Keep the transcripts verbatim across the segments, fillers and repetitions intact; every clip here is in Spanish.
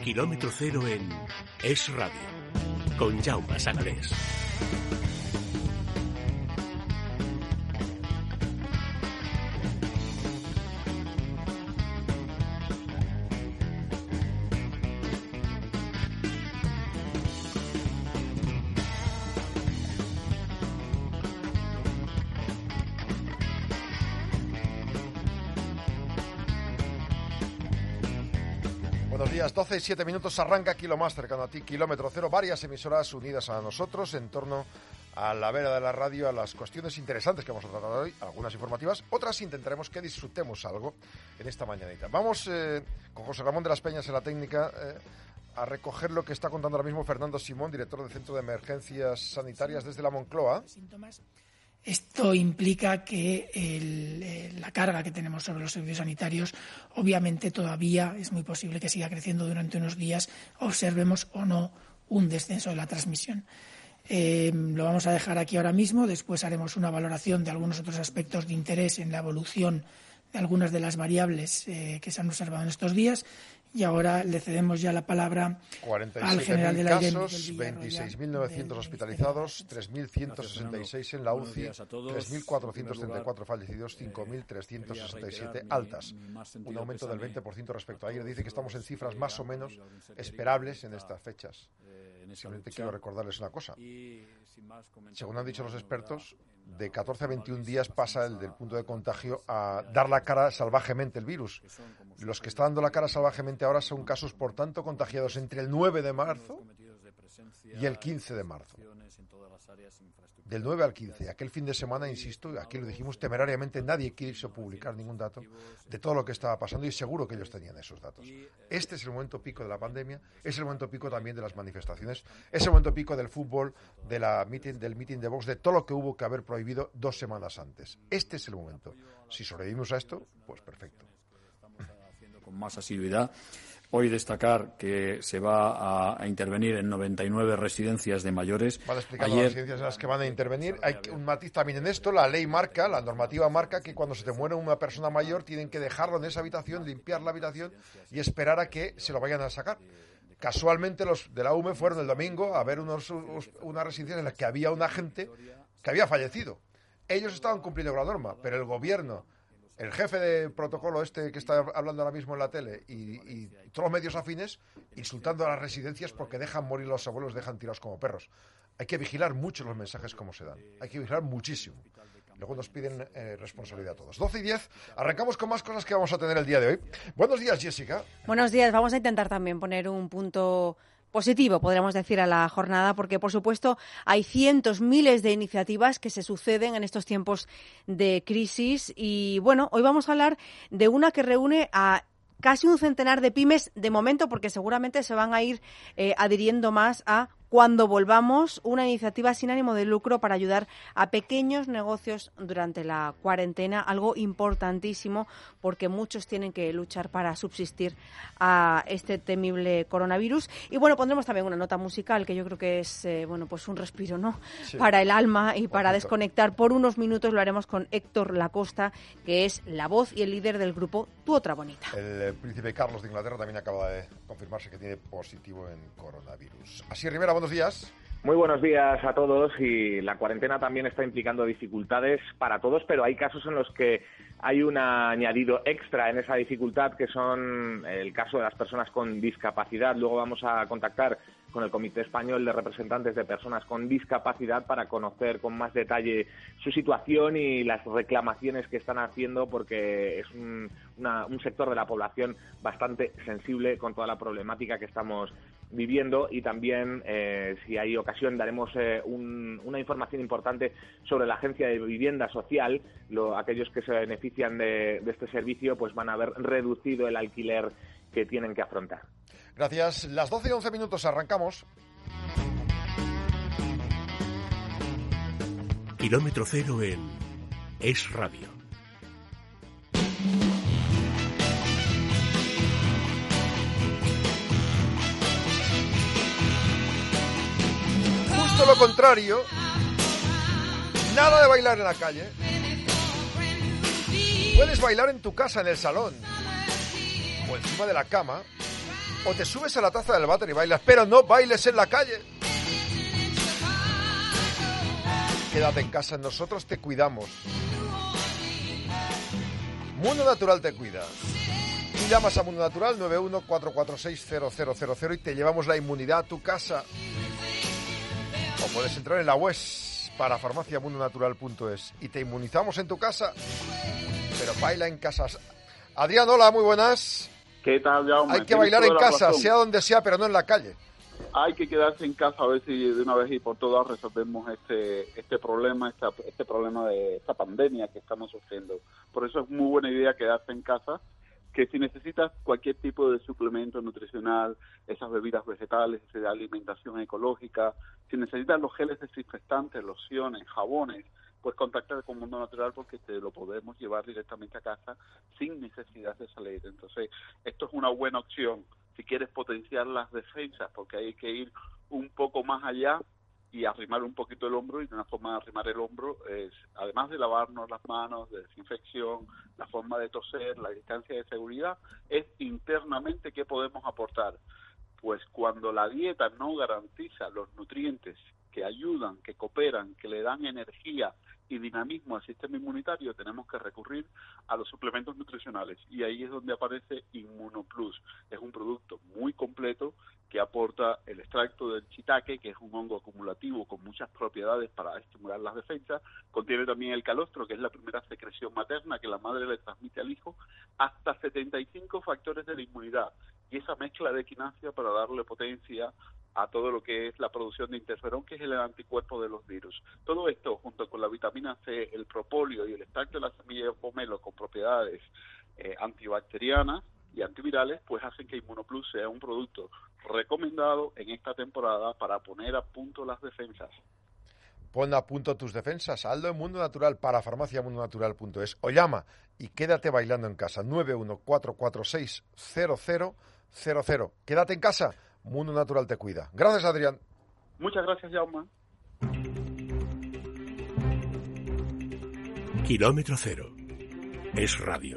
Kilómetro Cero en Es Radio, con Jaume Sagalés. doce y siete minutos, arranca Kilo más cercano a ti, Kilómetro Cero, varias emisoras unidas a nosotros en torno a la vera de la radio, a las cuestiones interesantes que vamos a tratar hoy, algunas informativas, otras intentaremos que disfrutemos algo en esta mañanita. Vamos eh, con José Ramón de las Peñas en la técnica eh, a recoger lo que está contando ahora mismo Fernando Simón, director del Centro de Emergencias Sanitarias desde la Moncloa. Esto implica que el, la carga que tenemos sobre los servicios sanitarios, obviamente todavía es muy posible que siga creciendo durante unos días, observemos o no un descenso de la transmisión. Eh, lo vamos a dejar aquí ahora mismo, después haremos una valoración de algunos otros aspectos de interés en la evolución de algunas de las variables eh, que se han observado en estos días. Y ahora le cedemos ya la palabra al general de la casos, veintiséis mil novecientos hospitalizados, tres mil ciento sesenta y seis en la U C I, tres mil cuatrocientos treinta y cuatro fallecidos, cinco mil trescientos sesenta y siete altas. Un aumento del veinte por ciento respecto a ayer. Dice que estamos en cifras más o menos esperables en estas fechas. Simplemente quiero recordarles una cosa. Según han dicho los expertos, de catorce a veintiún días pasa el del punto de contagio a dar la cara salvajemente el virus. Los que están dando la cara salvajemente ahora son casos, por tanto, contagiados entre el nueve de marzo y el quince de marzo. Del nueve al quince. Aquel fin de semana, insisto, aquí lo dijimos temerariamente, nadie quiso publicar ningún dato de todo lo que estaba pasando y seguro que ellos tenían esos datos. Este es el momento pico de la pandemia, es el momento pico también de las manifestaciones, es el momento pico del fútbol, de la meeting, del meeting de Vox, de todo lo que hubo que haber prohibido dos semanas antes. Este es el momento. Si sobrevivimos a esto, pues perfecto. Con más asiduidad. Hoy destacar que se va a, a intervenir en noventa y nueve residencias de mayores. Van a explicar Ayer... las residencias en las que van a intervenir. Hay un matiz también en esto. La ley marca, la normativa marca que cuando se te muere una persona mayor tienen que dejarlo en esa habitación, limpiar la habitación y esperar a que se lo vayan a sacar. Casualmente los de la U M E fueron el domingo a ver unos, unos, unas residencias en las que había una gente que había fallecido. Ellos estaban cumpliendo con la norma, pero el gobierno, el jefe de protocolo este que está hablando ahora mismo en la tele y, y todos los medios afines insultando a las residencias porque dejan morir a los abuelos, dejan tirados como perros. Hay que vigilar mucho los mensajes como se dan. Hay que vigilar muchísimo. Luego nos piden eh, responsabilidad a todos. doce y diez, arrancamos con más cosas que vamos a tener el día de hoy. Buenos días, Jessica. Buenos días. Vamos a intentar también poner un punto positivo, podríamos decir, a la jornada, porque, por supuesto, hay cientos, miles de iniciativas que se suceden en estos tiempos de crisis. Y, bueno, hoy vamos a hablar de una que reúne a casi un centenar de pymes de momento, porque seguramente se van a ir eh, adhiriendo más a cuando volvamos, una iniciativa sin ánimo de lucro para ayudar a pequeños negocios durante la cuarentena, algo importantísimo porque muchos tienen que luchar para subsistir a este temible coronavirus. Y bueno, pondremos también una nota musical que yo creo que es eh, bueno, pues un respiro, ¿no? Sí. Para el alma y para desconectar por unos minutos. Lo haremos con Héctor Lacosta, que es la voz y el líder del grupo Tu Otra Bonita. El eh, príncipe Carlos de Inglaterra también acaba de confirmarse que tiene positivo en coronavirus. Así, Rivera, buenos días. Muy buenos días a todos, y la cuarentena también está implicando dificultades para todos, pero hay casos en los que hay un añadido extra en esa dificultad, que son el caso de las personas con discapacidad. Luego vamos a contactar con el Comité Español de Representantes de Personas con Discapacidad para conocer con más detalle su situación y las reclamaciones que están haciendo, porque es un, una, un sector de la población bastante sensible con toda la problemática que estamos viviendo. Y también, eh, si hay ocasión, daremos eh, un, una información importante sobre la Agencia de Vivienda Social. Lo, aquellos que se benefician de, de este servicio pues van a haber reducido el alquiler que tienen que afrontar. Gracias. Las doce y once minutos, arrancamos. Kilómetro Cero en Es Radio. Justo lo contrario, nada de bailar en la calle. Puedes bailar en tu casa, en el salón o encima de la cama, O te subes a la taza del váter y bailas, pero no bailes en la calle. Quédate en casa, nosotros te cuidamos. Mundo Natural te cuida. Y llamas a Mundo Natural nueve uno cuatro cuatro seis cero cero cero cero y te llevamos la inmunidad a tu casa. O puedes entrar en la web para farmacia mundo natural punto es y te inmunizamos en tu casa. Pero baila en casas. Adrián, hola, muy buenas. ¿Qué tal, Jaume? Hay que bailar en casa, razón. Sea donde sea, pero no en la calle. Hay que quedarse en casa a ver si de una vez y por todas resolvemos este este problema, esta, este problema de esta pandemia que estamos sufriendo. Por eso es muy buena idea quedarse en casa, que si necesitas cualquier tipo de suplemento nutricional, esas bebidas vegetales, esa alimentación ecológica, si necesitas los geles desinfectantes, lociones, jabones, pues contacta con Mundo Natural porque te lo podemos llevar directamente a casa sin necesidad de salir. Entonces, esto es una buena opción si quieres potenciar las defensas, porque hay que ir un poco más allá y arrimar un poquito el hombro, y una forma de arrimar el hombro es, además de lavarnos las manos, de desinfección, la forma de toser, la distancia de seguridad, es internamente qué podemos aportar. Pues cuando la dieta no garantiza los nutrientes que ayudan, que cooperan, que le dan energía y dinamismo al sistema inmunitario, tenemos que recurrir a los suplementos nutricionales. Y ahí es donde aparece InmunoPlus. Es un producto muy completo que aporta el extracto del shiitake, que es un hongo acumulativo con muchas propiedades para estimular las defensas. Contiene también el calostro, que es la primera secreción materna que la madre le transmite al hijo, hasta setenta y cinco factores de la inmunidad. Y esa mezcla de equinacia para darle potencia a todo lo que es la producción de interferón, que es el anticuerpo de los virus. Todo esto, junto con la vitamina C, el propóleo y el extracto de la semilla de pomelo con propiedades eh, antibacterianas y antivirales, pues hacen que InmunoPlus sea un producto recomendado en esta temporada para poner a punto las defensas. Pon a punto tus defensas. Hazlo en Mundo Natural para farmacia mundo natural punto es o llama y quédate bailando en casa. nueve uno cuatro cuatro seis cero cero cero cero. Quédate en casa. Mundo Natural te cuida. Gracias, Adrián. Muchas gracias, Jaume. Kilómetro cero. Es radio.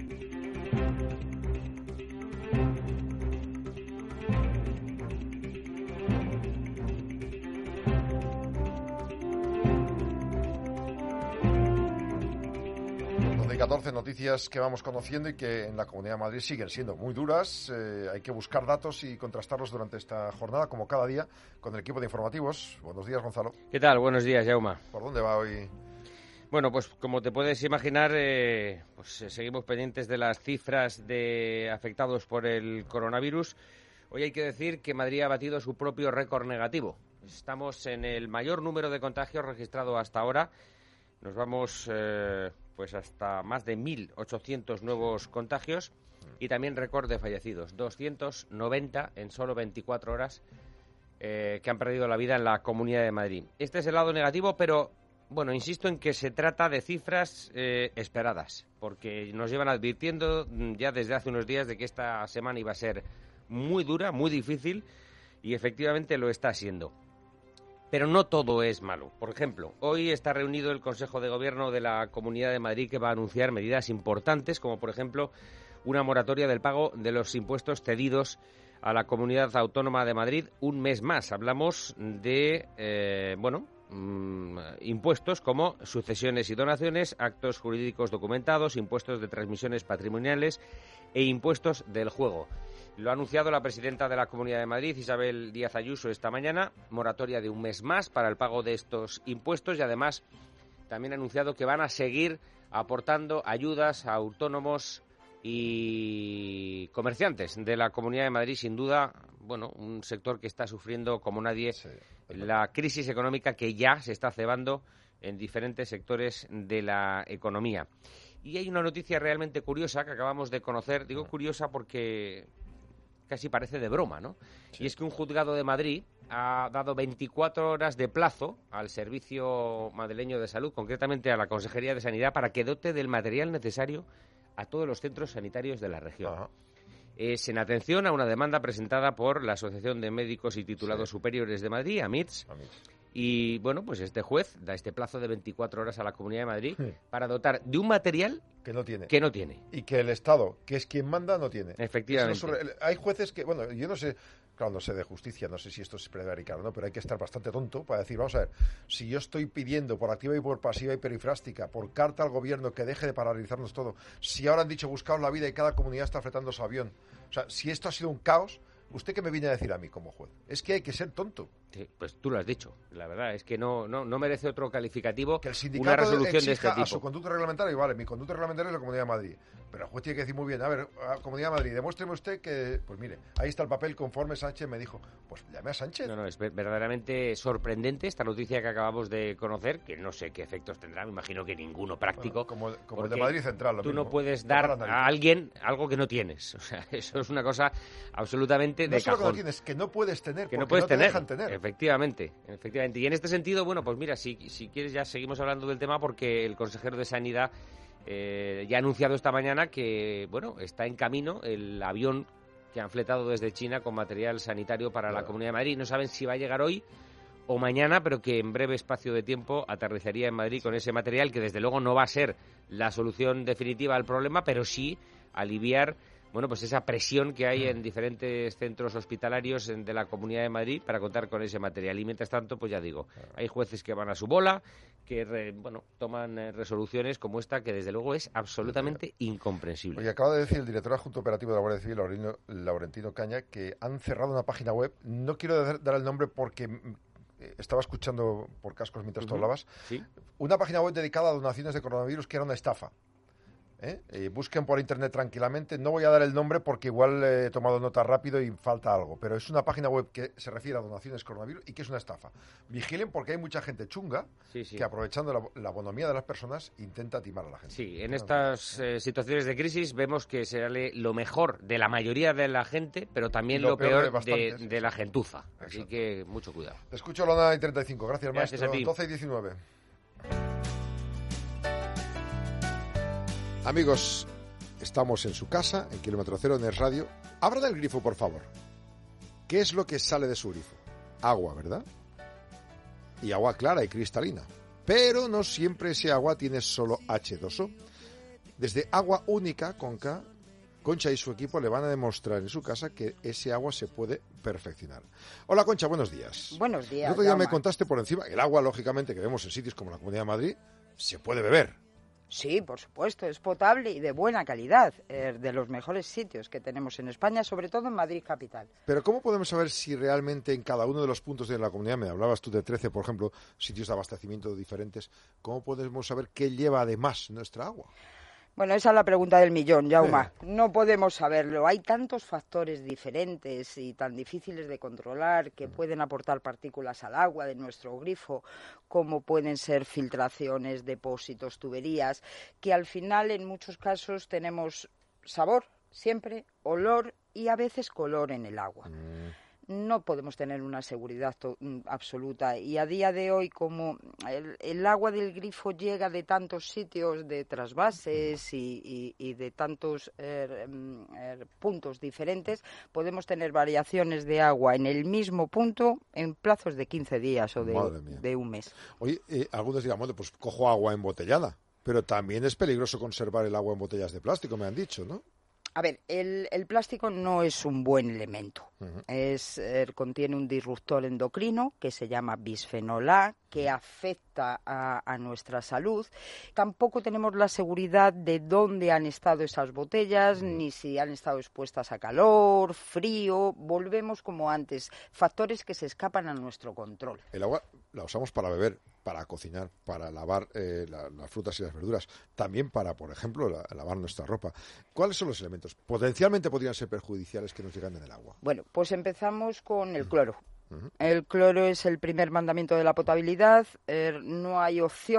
catorce noticias que vamos conociendo y que en la Comunidad de Madrid siguen siendo muy duras. Eh, hay que buscar datos y contrastarlos durante esta jornada, como cada día, con el equipo de informativos. Buenos días, Gonzalo. ¿Qué tal? Buenos días, Jaume. ¿Por dónde va hoy? Bueno, pues como te puedes imaginar, eh, pues eh, seguimos pendientes de las cifras de afectados por el coronavirus. Hoy hay que decir que Madrid ha batido su propio récord negativo. Estamos en el mayor número de contagios registrado hasta ahora. Nos vamos eh, pues hasta más de mil ochocientos nuevos contagios y también récord de fallecidos, doscientos noventa en solo veinticuatro horas eh, que han perdido la vida en la Comunidad de Madrid. Este es el lado negativo, pero bueno, insisto en que se trata de cifras eh, esperadas, porque nos llevan advirtiendo ya desde hace unos días de que esta semana iba a ser muy dura, muy difícil, y efectivamente lo está siendo. Pero no todo es malo. Por ejemplo, hoy está reunido el Consejo de Gobierno de la Comunidad de Madrid, que va a anunciar medidas importantes, como por ejemplo una moratoria del pago de los impuestos cedidos a la Comunidad Autónoma de Madrid un mes más. Hablamos de, eh, bueno, mmm, impuestos como sucesiones y donaciones, actos jurídicos documentados, impuestos de transmisiones patrimoniales e impuestos del juego. Lo ha anunciado la presidenta de la Comunidad de Madrid, Isabel Díaz Ayuso, esta mañana, moratoria de un mes más para el pago de estos impuestos, y además también ha anunciado que van a seguir aportando ayudas a autónomos y comerciantes de la Comunidad de Madrid. Sin duda, bueno, un sector que está sufriendo como nadie sí, la crisis económica que ya se está cebando en diferentes sectores de la economía. Y hay una noticia realmente curiosa que acabamos de conocer. Digo curiosa porque casi parece de broma, ¿no? Sí. Y es que un juzgado de Madrid ha dado veinticuatro horas de plazo al Servicio Madrileño de Salud, concretamente a la Consejería de Sanidad, para que dote del material necesario a todos los centros sanitarios de la región. Ajá. Es en atención a una demanda presentada por la Asociación de Médicos y Titulados sí. Superiores de Madrid, AMITS, AMITS, Y, bueno, pues este juez da este plazo de veinticuatro horas a la Comunidad de Madrid sí. para dotar de un material que no tiene. Que no tiene. Y que el Estado, que es quien manda, no tiene. Efectivamente. No sobre... Hay jueces que, bueno, yo no sé, claro, no sé de justicia, no sé si esto es prevaricar o no, pero hay que estar bastante tonto para decir, vamos a ver, si yo estoy pidiendo por activa y por pasiva y perifrástica, por carta al gobierno que deje de paralizarnos todo, si ahora han dicho buscaos la vida y cada comunidad está fletando su avión, o sea, si esto ha sido un caos, ¿usted qué me viene a decir a mí como juez? Es que hay que ser tonto. Sí, pues tú lo has dicho. La verdad es que no no, no merece otro calificativo que el sindicato una resolución de este tipo. A su conducta reglamentaria, vale, mi conducta reglamentaria es la Comunidad de Madrid. Pero el juez tiene que decir muy bien, a ver, a Comunidad de Madrid, demuéstreme usted que, pues mire, ahí está el papel conforme Sánchez me dijo. Pues llame a Sánchez. No, no, es verdaderamente sorprendente esta noticia que acabamos de conocer, que no sé qué efectos tendrá, me imagino que ninguno práctico. Bueno, como como el de Madrid Central. Lo tú mismo. No puedes dar a alguien algo que no tienes. O sea, eso es una cosa absolutamente de no solo cajón. Que no tienes, que no puedes tener, que no puedes no tener. Te dejan tener. Efectivamente, efectivamente. Y en este sentido, bueno, pues mira, si, si quieres ya seguimos hablando del tema porque el consejero de Sanidad eh, ya ha anunciado esta mañana que, bueno, está en camino el avión que han fletado desde China con material sanitario para claro. la Comunidad de Madrid. No saben si va a llegar hoy o mañana, pero que en breve espacio de tiempo aterrizaría en Madrid con ese material que desde luego no va a ser la solución definitiva al problema, pero sí aliviar bueno, pues esa presión que hay en diferentes centros hospitalarios de la Comunidad de Madrid para contar con ese material. Y mientras tanto, pues ya digo, hay jueces que van a su bola, que re, bueno, toman eh, resoluciones como esta, que desde luego es absolutamente incomprensible. Oye, acaba de decir el director adjunto operativo de la Guardia Civil, Laurentino, Laurentino Caña, que han cerrado una página web. No quiero dar, dar el nombre porque estaba escuchando por cascos mientras uh-huh. tú hablabas. ¿Sí? Una página web dedicada a donaciones de coronavirus que era una estafa. ¿Eh? Eh, busquen por internet tranquilamente. No voy a dar el nombre porque igual he tomado nota rápido y falta algo, pero es una página web que se refiere a donaciones coronavirus y que es una estafa. Vigilen porque hay mucha gente chunga sí, sí. que aprovechando la, la bonomía de las personas intenta timar a la gente. Sí, en estas eh, situaciones de crisis vemos que se sale lo mejor de la mayoría de la gente, pero también lo, lo peor, peor de, de, de, de la gentuza. Exacto. Así que mucho cuidado. Te escucho a la una y treinta y cinco. Gracias, Gracias maestro. A ti. doce y diecinueve. Amigos, estamos en su casa, en Kilómetro Cero, en el radio. Abra del grifo, por favor. ¿Qué es lo que sale de su grifo? Agua, ¿verdad? Y agua clara y cristalina. Pero no siempre ese agua tiene solo hache dos o. Desde Agua Única, con K, Concha y su equipo le van a demostrar en su casa que ese agua se puede perfeccionar. Hola, Concha, buenos días. Buenos días. El otro día me contaste por encima, el agua, lógicamente, que vemos en sitios como la Comunidad de Madrid, se puede beber. Sí, por supuesto, es potable y de buena calidad, eh, de los mejores sitios que tenemos en España, sobre todo en Madrid capital. Pero ¿cómo podemos saber si realmente en cada uno de los puntos de la comunidad, me hablabas tú de trece, por ejemplo, sitios de abastecimiento diferentes, ¿cómo podemos saber qué lleva además nuestra agua? Bueno, esa es la pregunta del millón, Jaume. Sí. No podemos saberlo. Hay tantos factores diferentes y tan difíciles de controlar que pueden aportar partículas al agua de nuestro grifo, como pueden ser filtraciones, depósitos, tuberías, que al final en muchos casos tenemos sabor, siempre, olor y a veces color en el agua. Mm. No podemos tener una seguridad to- absoluta y a día de hoy, como el, el agua del grifo llega de tantos sitios, de trasvases y, y, y de tantos eh, eh, puntos diferentes, podemos tener variaciones de agua en el mismo punto en plazos de quince días o de, de un mes. Oye, eh, algunos dirán, bueno, pues cojo agua embotellada, pero también es peligroso conservar el agua en botellas de plástico, me han dicho, ¿no? A ver, el, el plástico no es un buen elemento. Uh-huh. Es, eh, contiene un disruptor endocrino que se llama bisfenol A, que afecta a, a nuestra salud. Tampoco tenemos la seguridad de dónde han estado esas botellas, uh-huh. ni si han estado expuestas a calor, frío. Volvemos como antes, factores que se escapan a nuestro control. El agua la usamos para beber, para cocinar, para lavar eh, la, las frutas y las verduras, también para, por ejemplo, la, lavar nuestra ropa. ¿Cuáles son los elementos potencialmente podrían ser perjudiciales que nos llegan en el agua? Bueno, pues empezamos con el cloro. Uh-huh. El cloro es el primer mandamiento de la potabilidad. Eh, no hay opción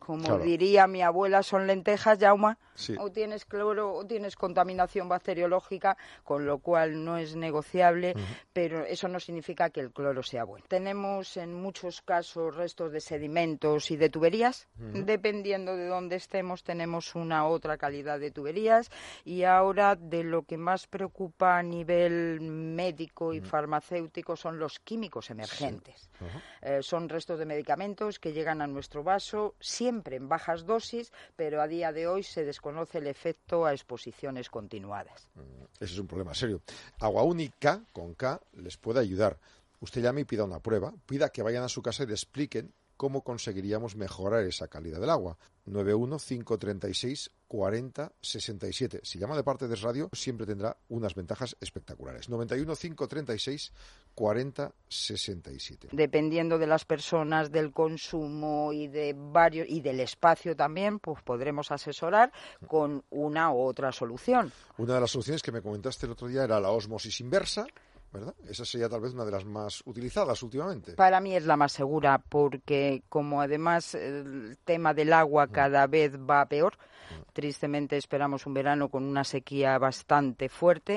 Como claro. diría mi abuela, son lentejas, Jaume, sí. o tienes cloro o tienes contaminación bacteriológica, con lo cual no es negociable, uh-huh. pero eso no significa que el cloro sea bueno. Tenemos en muchos casos restos de sedimentos y de tuberías, uh-huh. dependiendo de dónde estemos tenemos una otra calidad de tuberías, y ahora de lo que más preocupa a nivel médico y uh-huh. farmacéutico son los químicos emergentes. Sí. Uh-huh. Eh, son restos de medicamentos que llegan a nuestro vaso siempre en bajas dosis, pero a día de hoy se desconoce el efecto a exposiciones continuadas. Ese es un problema serio. Agua Única, con K, les puede ayudar. Usted llame y pida una prueba, pida que vayan a su casa y le expliquen cómo conseguiríamos mejorar esa calidad del agua. nueve uno cinco tres seis cuatro cero seis siete. Si llama de parte de Radio, siempre tendrá unas ventajas espectaculares. noventa y uno cinco treinta y seis cuarenta sesenta y siete. Dependiendo de las personas, del consumo y de varios y del espacio también, pues podremos asesorar con una u otra solución. Una de las soluciones que me comentaste el otro día era la ósmosis inversa, ¿verdad? Esa sería tal vez una de las más utilizadas últimamente. Para mí es la más segura, porque como además el tema del agua cada vez va peor, tristemente esperamos un verano con una sequía bastante fuerte,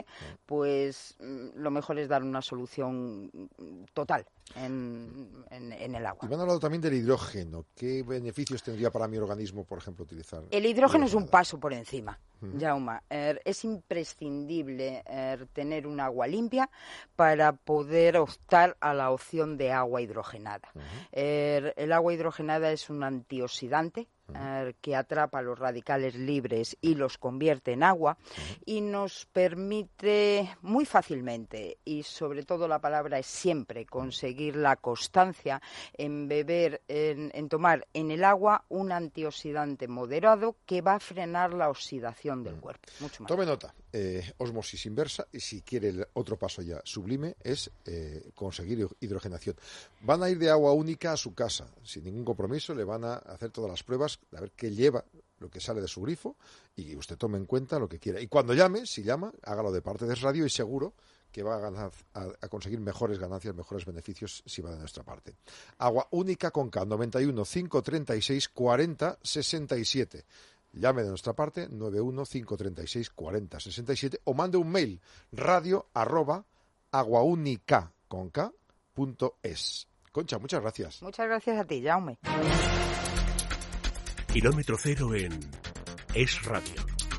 pues lo mejor es dar una solución total en, en, en el agua. Y me han hablado también del hidrógeno. ¿Qué beneficios tendría para mi organismo, por ejemplo, utilizar? El hidrógeno es un paso por encima, uh-huh. Jaume. Er, es imprescindible er, tener un agua limpia para poder optar a la opción de agua hidrogenada. Uh-huh. Er, el agua hidrogenada es un antioxidante Uh-huh. que atrapa los radicales libres y los convierte en agua, uh-huh. y nos permite muy fácilmente, y sobre todo la palabra es siempre, conseguir la constancia en beber, en, en tomar en el agua un antioxidante moderado que va a frenar la oxidación del uh-huh. cuerpo. Mucho más. Tome nota, eh, ósmosis inversa, y si quiere el otro paso ya sublime es eh, conseguir hidrogenación. Van a ir de Agua Única a su casa, sin ningún compromiso, le van a hacer todas las pruebas, a ver qué lleva lo que sale de su grifo, y usted tome en cuenta lo que quiera. Y cuando llame, si llama, hágalo de parte de Radio, y seguro que va a, ganar, a, a conseguir mejores ganancias, mejores beneficios si va de nuestra parte. Agua Única con K, noventa y uno cinco treinta y seis cuarenta sesenta y siete. Llame de nuestra parte, nueve uno cinco treinta y seis cuarenta sesenta y siete, o mande un mail, radio arroba aguaunica con K punto es. Concha, muchas gracias. Muchas gracias a ti, Jaume. Kilómetro cero en Es Radio.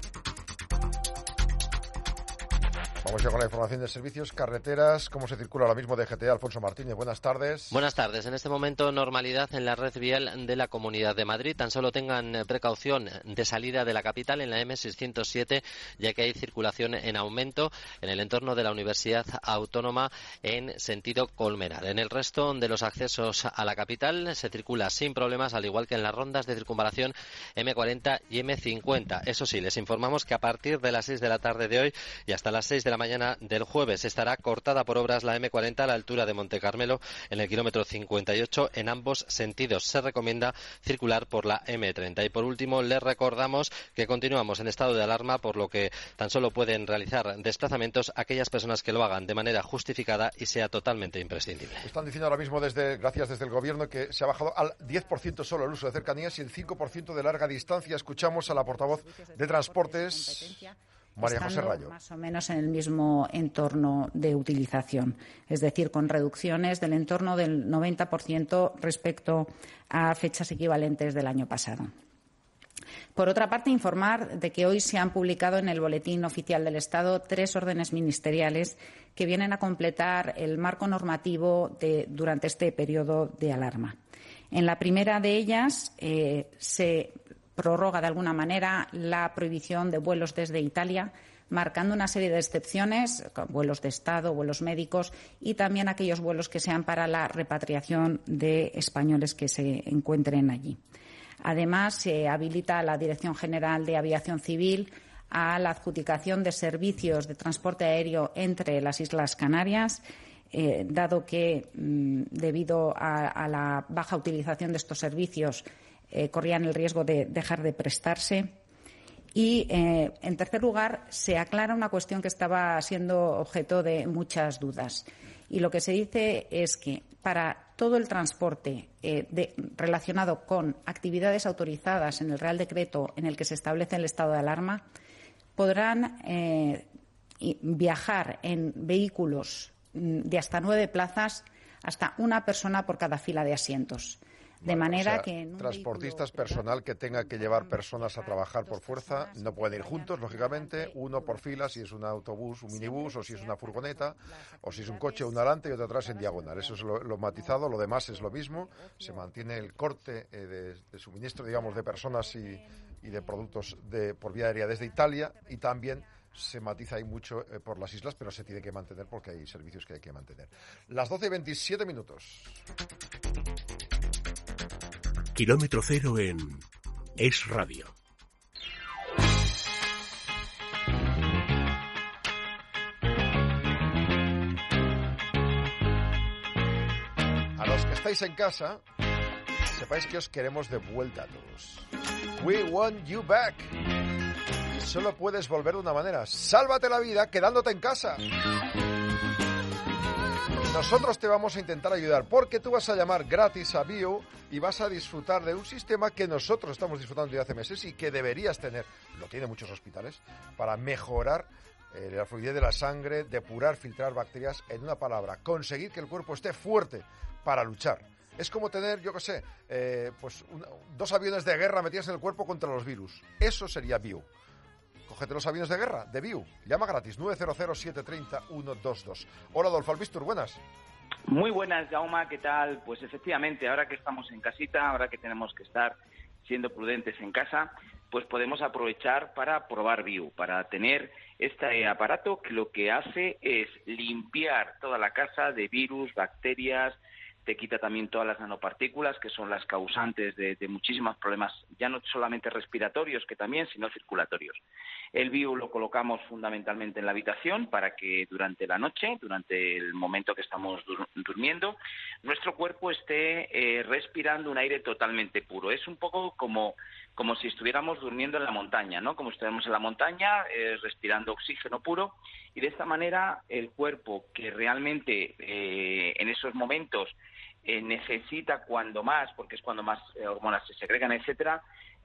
Vamos ya con la información de servicios, carreteras, cómo se circula ahora mismo de G T A. Alfonso Martínez, buenas tardes. Buenas tardes. En este momento, normalidad en la red vial de la Comunidad de Madrid. Tan solo tengan precaución de salida de la capital en la eme seiscientos siete, ya que hay circulación en aumento en el entorno de la Universidad Autónoma en sentido Colmenar. En el resto de los accesos a la capital se circula sin problemas, al igual que en las rondas de circunvalación eme cuarenta y eme cincuenta. Eso sí, les informamos que a partir de las seis de la tarde de hoy y hasta las seis de la mañana del jueves estará cortada por obras la eme cuarenta a la altura de Montecarmelo en el kilómetro cincuenta y ocho en ambos sentidos. Se recomienda circular por la eme treinta. Y por último, les recordamos que continuamos en estado de alarma, por lo que tan solo pueden realizar desplazamientos aquellas personas que lo hagan de manera justificada y sea totalmente imprescindible. Están diciendo ahora mismo, desde gracias desde el Gobierno, que se ha bajado al diez por ciento solo el uso de cercanías y el cinco por ciento de larga distancia. Escuchamos a la portavoz de Transportes, María José Rayo. Más o menos en el mismo entorno de utilización, es decir, con reducciones del entorno del noventa por ciento respecto a fechas equivalentes del año pasado. Por otra parte, informar de que hoy se han publicado en el Boletín Oficial del Estado tres órdenes ministeriales que vienen a completar el marco normativo de, durante este periodo de alarma. En la primera de ellas eh, se prorroga de alguna manera la prohibición de vuelos desde Italia, marcando una serie de excepciones, vuelos de Estado, vuelos médicos y también aquellos vuelos que sean para la repatriación de españoles que se encuentren allí. Además, se habilita a la Dirección General de Aviación Civil a la adjudicación de servicios de transporte aéreo entre las Islas Canarias, eh, dado que, mmm, debido a, a la baja utilización de estos servicios, Eh, corrían el riesgo de dejar de prestarse. Y, eh, en tercer lugar, se aclara una cuestión que estaba siendo objeto de muchas dudas. Y lo que se dice es que para todo el transporte eh, de, relacionado con actividades autorizadas en el Real Decreto en el que se establece el estado de alarma podrán eh, viajar en vehículos de hasta nueve plazas, hasta una persona por cada fila de asientos. De Bueno, manera o sea, que en un transportistas personal que tenga que llevar personas a trabajar por fuerza no pueden ir juntos, lógicamente, uno por fila si es un autobús, un minibús, o si es una furgoneta, o si es un coche, uno adelante y otro atrás en diagonal. Eso es lo, lo matizado, lo demás es lo mismo. Se mantiene el corte eh, de, de suministro, digamos, de personas y, y de productos de, por vía aérea desde Italia, y también se matiza ahí mucho eh, por las islas, pero se tiene que mantener porque hay servicios que hay que mantener. Las doce y veintisiete minutos. Kilómetro cero en Es Radio. A los que estáis en casa, sepáis que os queremos de vuelta a todos. We want you back. Y solo puedes volver de una manera. Sálvate la vida quedándote en casa. Nosotros te vamos a intentar ayudar porque tú vas a llamar gratis a Bio y vas a disfrutar de un sistema que nosotros estamos disfrutando desde hace meses y que deberías tener, lo tienen muchos hospitales, para mejorar eh, la fluidez de la sangre, depurar, filtrar bacterias, en una palabra, conseguir que el cuerpo esté fuerte para luchar. Es como tener, yo qué sé, eh, pues una, dos aviones de guerra metidos en el cuerpo contra los virus. Eso sería Bio. Cógete los aviones de guerra de Viu. Llama gratis nueve cero cero, siete tres cero, uno dos dos. Hola, Adolfo Albistur, buenas. Muy buenas, Jaume, ¿qué tal? Pues efectivamente, ahora que estamos en casita, ahora que tenemos que estar siendo prudentes en casa, pues podemos aprovechar para probar Viu, para tener este aparato que lo que hace es limpiar toda la casa de virus, bacterias, te quita también todas las nanopartículas que son las causantes de, de muchísimos problemas, ya no solamente respiratorios, que también, sino circulatorios. El Viu lo colocamos fundamentalmente en la habitación para que durante la noche, durante el momento que estamos dur- durmiendo, nuestro cuerpo esté eh, respirando un aire totalmente puro. Es un poco como, como si estuviéramos durmiendo en la montaña, ¿no? Como si estuviéramos en la montaña eh, respirando oxígeno puro, y de esta manera el cuerpo, que realmente eh, en esos momentos eh, necesita cuando más, porque es cuando más eh, hormonas se segregan, etcétera,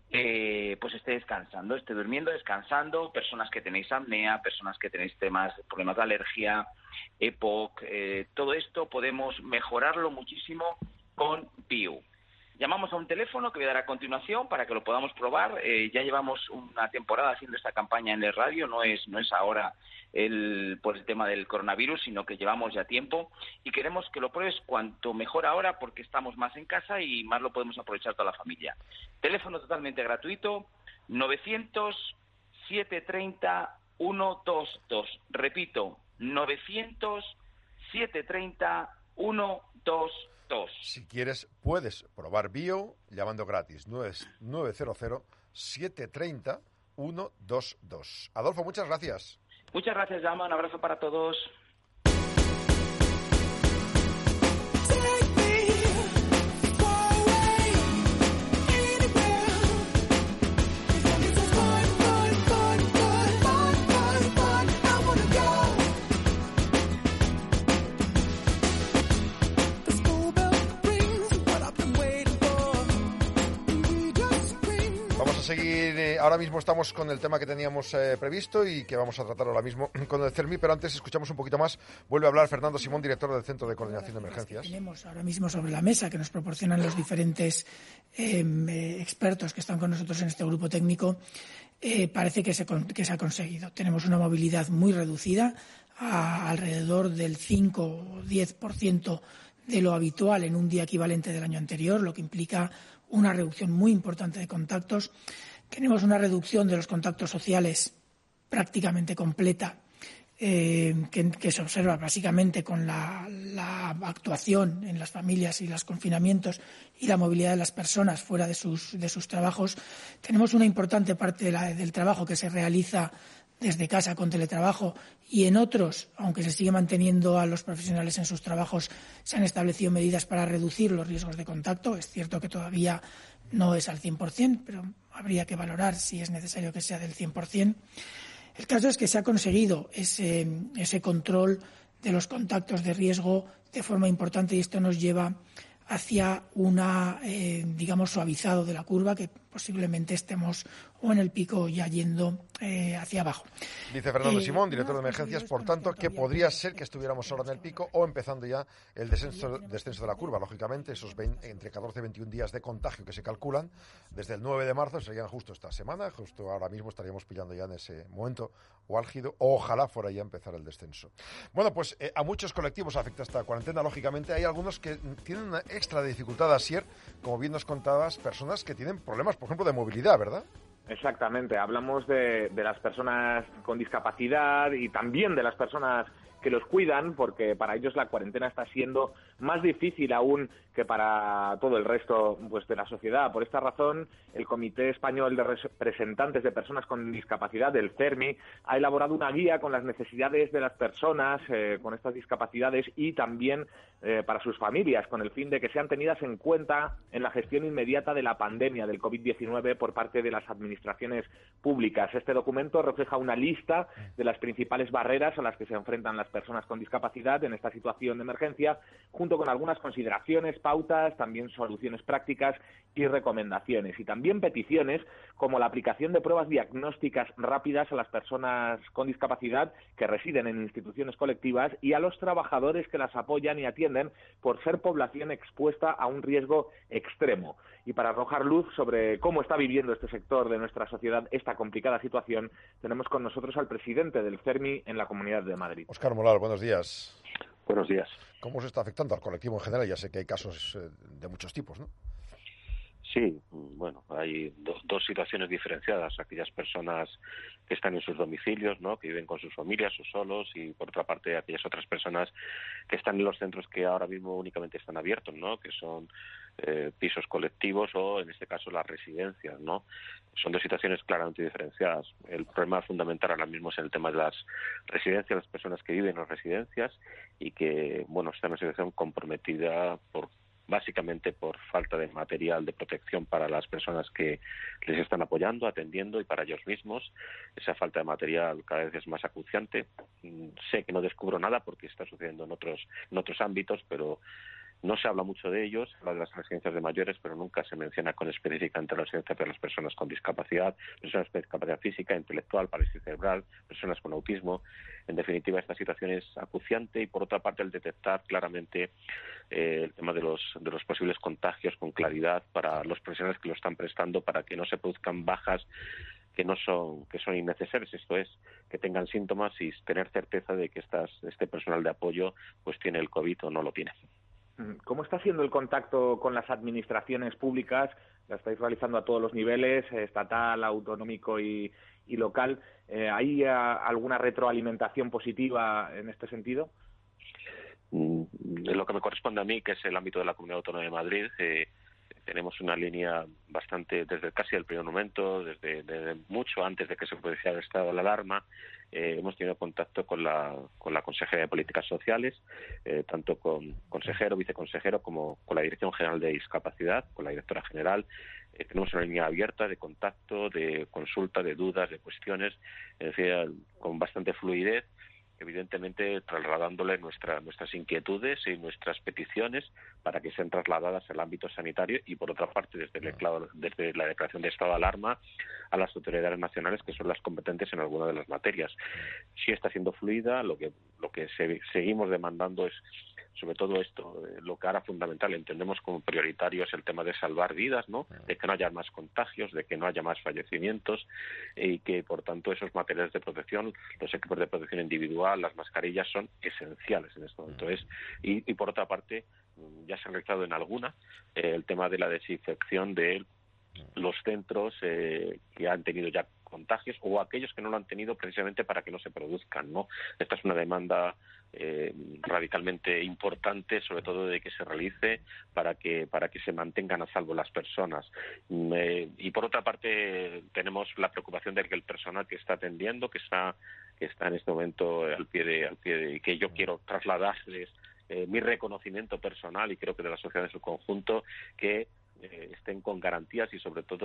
Eh, pues esté descansando, esté durmiendo, descansando. Personas que tenéis apnea, personas que tenéis temas, problemas de alergia, E P O C, eh, todo esto podemos mejorarlo muchísimo con Viu. Llamamos a un teléfono que voy a dar a continuación para que lo podamos probar. Eh, ya llevamos una temporada haciendo esta campaña en el radio, no es no es ahora el por el tema del coronavirus, sino que llevamos ya tiempo y queremos que lo pruebes cuanto mejor ahora porque estamos más en casa y más lo podemos aprovechar toda la familia. Teléfono totalmente gratuito, novecientos, setecientos treinta, ciento veintidós. Repito, novecientos, setecientos treinta, ciento veintidós. Si quieres, puedes probar Bio llamando gratis nueve cero cero, siete tres cero, uno dos dos. Adolfo, muchas gracias. Muchas gracias, Jaume. Un abrazo para todos. Seguir, eh, ahora mismo estamos con el tema que teníamos eh, previsto y que vamos a tratar ahora mismo con el CERMI, pero antes escuchamos un poquito más. Vuelve a hablar Fernando Simón, director del Centro de Coordinación de Emergencias. Tenemos ahora mismo sobre la mesa que nos proporcionan los diferentes eh, expertos que están con nosotros en este grupo técnico, eh, parece que se, que se ha conseguido. Tenemos una movilidad muy reducida, a alrededor del cinco o diez por ciento de lo habitual en un día equivalente del año anterior, lo que implica una reducción muy importante de contactos. Tenemos una reducción de los contactos sociales prácticamente completa, eh, que, que se observa básicamente con la, la actuación en las familias y los confinamientos y la movilidad de las personas fuera de sus, de sus trabajos. Tenemos una importante parte de la, del trabajo que se realiza desde casa con teletrabajo, y en otros, aunque se sigue manteniendo a los profesionales en sus trabajos, se han establecido medidas para reducir los riesgos de contacto. Es cierto que todavía no es al cien por ciento, pero habría que valorar si es necesario que sea del cien por ciento. El caso es que se ha conseguido ese, ese control de los contactos de riesgo de forma importante, y esto nos lleva hacia una, eh, digamos, suavizado de la curva, que posiblemente estemos o en el pico o ya yendo eh, hacia abajo. Dice Fernando Eh, Simón, director de emergencias, por tanto, que podría ser que estuviéramos ahora en el pico o empezando ya el descenso, descenso de la curva. Lógicamente, esos veinte, entre catorce y veintiún días de contagio que se calculan desde el nueve de marzo serían justo esta semana, justo ahora mismo estaríamos pillando ya en ese momento o álgido, o ojalá fuera ya a empezar el descenso. Bueno, pues eh, a muchos colectivos afecta esta cuarentena, lógicamente. Hay algunos que tienen una extra dificultad, Asier, como bien nos contabas, personas que tienen problemas, por ejemplo, de movilidad, ¿verdad? Exactamente, hablamos de, de las personas con discapacidad y también de las personas que los cuidan, porque para ellos la cuarentena está siendo más difícil aún que para todo el resto, pues, de la sociedad. Por esta razón, el Comité Español de Representantes de Personas con Discapacidad, el CERMI, ha elaborado una guía con las necesidades de las personas eh, con estas discapacidades y también eh, para sus familias, con el fin de que sean tenidas en cuenta en la gestión inmediata de la pandemia del covid diecinueve por parte de las administraciones públicas. Este documento refleja una lista de las principales barreras a las que se enfrentan las personas con discapacidad en esta situación de emergencia, junto con algunas consideraciones, pautas, también soluciones prácticas y recomendaciones, y también peticiones como la aplicación de pruebas diagnósticas rápidas a las personas con discapacidad que residen en instituciones colectivas y a los trabajadores que las apoyan y atienden por ser población expuesta a un riesgo extremo. Y para arrojar luz sobre cómo está viviendo este sector de nuestra sociedad esta complicada situación, tenemos con nosotros al presidente del CERMI en la Comunidad de Madrid. Óscar Moral, buenos días. Buenos días. ¿Cómo se está afectando al colectivo en general? Ya sé que hay casos eh, de muchos tipos, ¿no? Sí, bueno, hay do, dos situaciones diferenciadas. Aquellas personas que están en sus domicilios, ¿no?, que viven con sus familias o solos, y por otra parte aquellas otras personas que están en los centros que ahora mismo únicamente están abiertos, ¿no?, que son eh, pisos colectivos o, en este caso, las residencias, ¿no? Son dos situaciones claramente diferenciadas. El problema fundamental ahora mismo es el tema de las residencias, las personas que viven en las residencias y que, bueno, están en una situación comprometida por básicamente por falta de material de protección para las personas que les están apoyando, atendiendo, y para ellos mismos. Esa falta de material cada vez es más acuciante. Sé que no descubro nada porque está sucediendo en otros en otros ámbitos, pero no se habla mucho de ellos. Se habla de las residencias de mayores, pero nunca se menciona con específicamente la residencia para las personas con discapacidad, personas con discapacidad física, intelectual, parálisis cerebral, personas con autismo. En definitiva, esta situación es acuciante, y por otra parte el detectar claramente eh, el tema de los de los posibles contagios con claridad para los profesionales que lo están prestando, para que no se produzcan bajas que no son que son innecesarias, esto es, que tengan síntomas y tener certeza de que estas, este personal de apoyo pues tiene el COVID o no lo tiene. ¿Cómo está siendo el contacto con las administraciones públicas? La estáis realizando a todos los niveles, estatal, autonómico y, y local. Eh, ¿Hay a, alguna retroalimentación positiva en este sentido? En lo que me corresponde a mí, que es el ámbito de la Comunidad Autónoma de Madrid, eh, tenemos una línea bastante, desde casi el primer momento, desde, desde mucho antes de que se produjera el estado de la alarma, eh, hemos tenido contacto con la con la Consejería de Políticas Sociales, eh, tanto con consejero, viceconsejero, como con la Dirección General de Discapacidad, con la directora general. Eh, tenemos una línea abierta de contacto, de consulta, de dudas, de cuestiones, es decir, con bastante fluidez, evidentemente trasladándole nuestra, nuestras inquietudes y nuestras peticiones para que sean trasladadas al ámbito sanitario, y por otra parte desde, el, desde la declaración de estado de alarma a las autoridades nacionales, que son las competentes en alguna de las materias. Sí está siendo fluida. Lo que lo que se, seguimos demandando es sobre todo esto, eh, lo que ahora fundamental entendemos como prioritario es el tema de salvar vidas, ¿no?, de que no haya más contagios, de que no haya más fallecimientos, y que por tanto esos materiales de protección, los equipos de protección individual, las mascarillas, son esenciales en este momento. Es, y, y por otra parte, ya se ha realizado en alguna eh, el tema de la desinfección de los centros eh, que han tenido ya contagios, o aquellos que no lo han tenido, precisamente para que no se produzcan, ¿no? Esta es una demanda eh, radicalmente importante, sobre todo de que se realice para que para que se mantengan a salvo las personas. Eh, y por otra parte tenemos la preocupación de que el personal que está atendiendo, que está que está en este momento al pie de al pie de, y que yo quiero trasladarles eh, mi reconocimiento personal, y creo que de la sociedad en su conjunto, que Eh, estén con garantías y sobre todo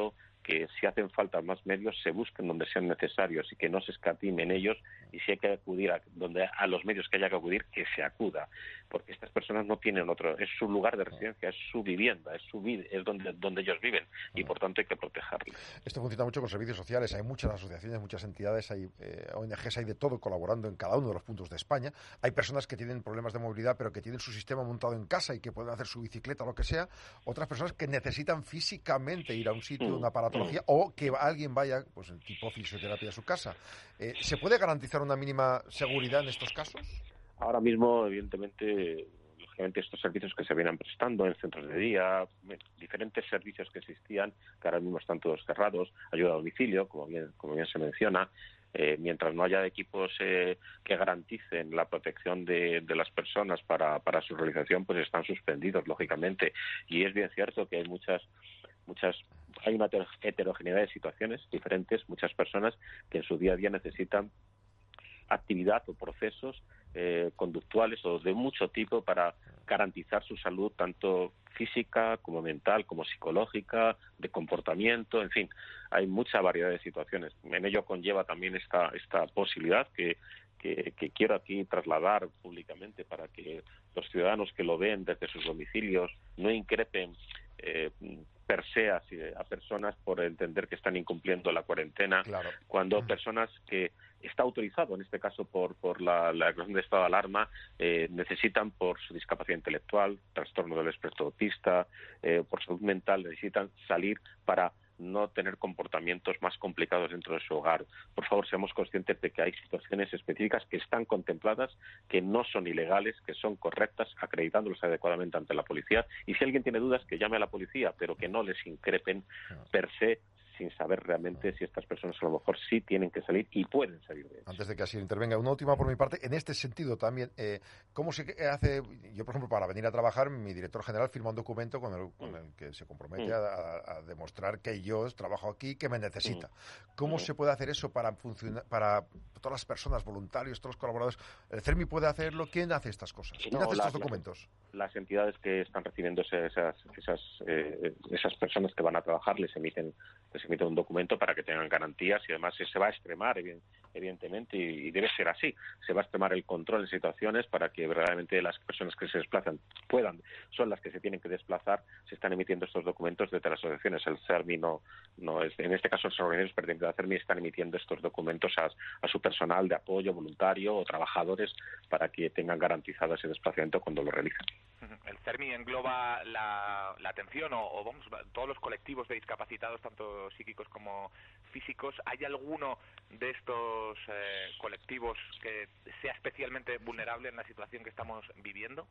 que si hacen falta más medios se busquen donde sean necesarios y que no se escatimen ellos, y si hay que acudir a, donde, a los medios que haya que acudir, que se acuda, porque estas personas no tienen otro, es su lugar de residencia, es su vivienda, es su vida, es donde, donde ellos viven, y por tanto hay que protegerlos. Esto funciona mucho con servicios sociales, hay muchas asociaciones, muchas entidades, hay eh, O N Ges, hay de todo colaborando en cada uno de los puntos de España. Hay personas que tienen problemas de movilidad pero que tienen su sistema montado en casa y que pueden hacer su bicicleta o lo que sea, otras personas que necesitan físicamente ir a un sitio, una aparatología, o que alguien vaya, pues en tipo fisioterapia a su casa. Eh, ¿Se puede garantizar una mínima seguridad en estos casos? Ahora mismo, evidentemente, lógicamente estos servicios que se vienen prestando en centros de día, diferentes servicios que existían, que ahora mismo están todos cerrados, ayuda a domicilio, como bien, como bien se menciona, eh, mientras no haya equipos eh, que garanticen la protección de, de las personas para, para su realización, pues están suspendidos, lógicamente. Y es bien cierto que hay muchas muchas hay una heterogeneidad de situaciones diferentes, muchas personas que en su día a día necesitan actividad o procesos eh, conductuales o de mucho tipo para garantizar su salud, tanto física como mental, como psicológica, de comportamiento, en fin, hay mucha variedad de situaciones. En ello conlleva también esta esta posibilidad que Que, que quiero aquí trasladar públicamente para que los ciudadanos que lo ven desde sus domicilios no increpen eh, per se a, a personas por entender que están incumpliendo la cuarentena, claro. Cuando personas que está autorizado, en este caso por por la, la declaración de estado de alarma, eh, necesitan por su discapacidad intelectual, trastorno del espectro autista, eh, por salud mental, necesitan salir para no tener comportamientos más complicados dentro de su hogar. Por favor, seamos conscientes de que hay situaciones específicas que están contempladas, que no son ilegales, que son correctas, acreditándolos adecuadamente ante la policía. Y si alguien tiene dudas, que llame a la policía, pero que no les increpen per se, sin saber realmente si estas personas a lo mejor sí tienen que salir y pueden salir de ellos. Antes de que así intervenga, una última por mi parte, en este sentido también, eh, ¿cómo se hace? Yo, por ejemplo, para venir a trabajar, mi director general firma un documento con el, con el que se compromete mm. a, a demostrar que yo trabajo aquí, que me necesita. Mm. ¿Cómo mm. se puede hacer eso para funcionar, para todas las personas, voluntarios, todos los colaboradores? ¿El CERMI puede hacerlo? ¿Quién hace estas cosas? ¿Quién no, hace estos las, documentos? Las entidades que están recibiendo esas esas eh, esas personas que van a trabajar les emiten les emite un documento para que tengan garantías, y además se va a extremar, evidentemente, y debe ser así. Se va a extremar el control en situaciones para que verdaderamente las personas que se desplazan puedan, son las que se tienen que desplazar. Se están emitiendo estos documentos desde las asociaciones. El CERMI no, no es, en este caso los organismos pertenecientes al CERMI están emitiendo estos documentos a, a su personal de apoyo voluntario o trabajadores para que tengan garantizado ese desplazamiento cuando lo realicen. El CERMI engloba la, la atención o, o vamos, todos los colectivos de discapacitados, tanto psíquicos como físicos. ¿Hay alguno de estos eh, colectivos que sea especialmente vulnerable en la situación que estamos viviendo?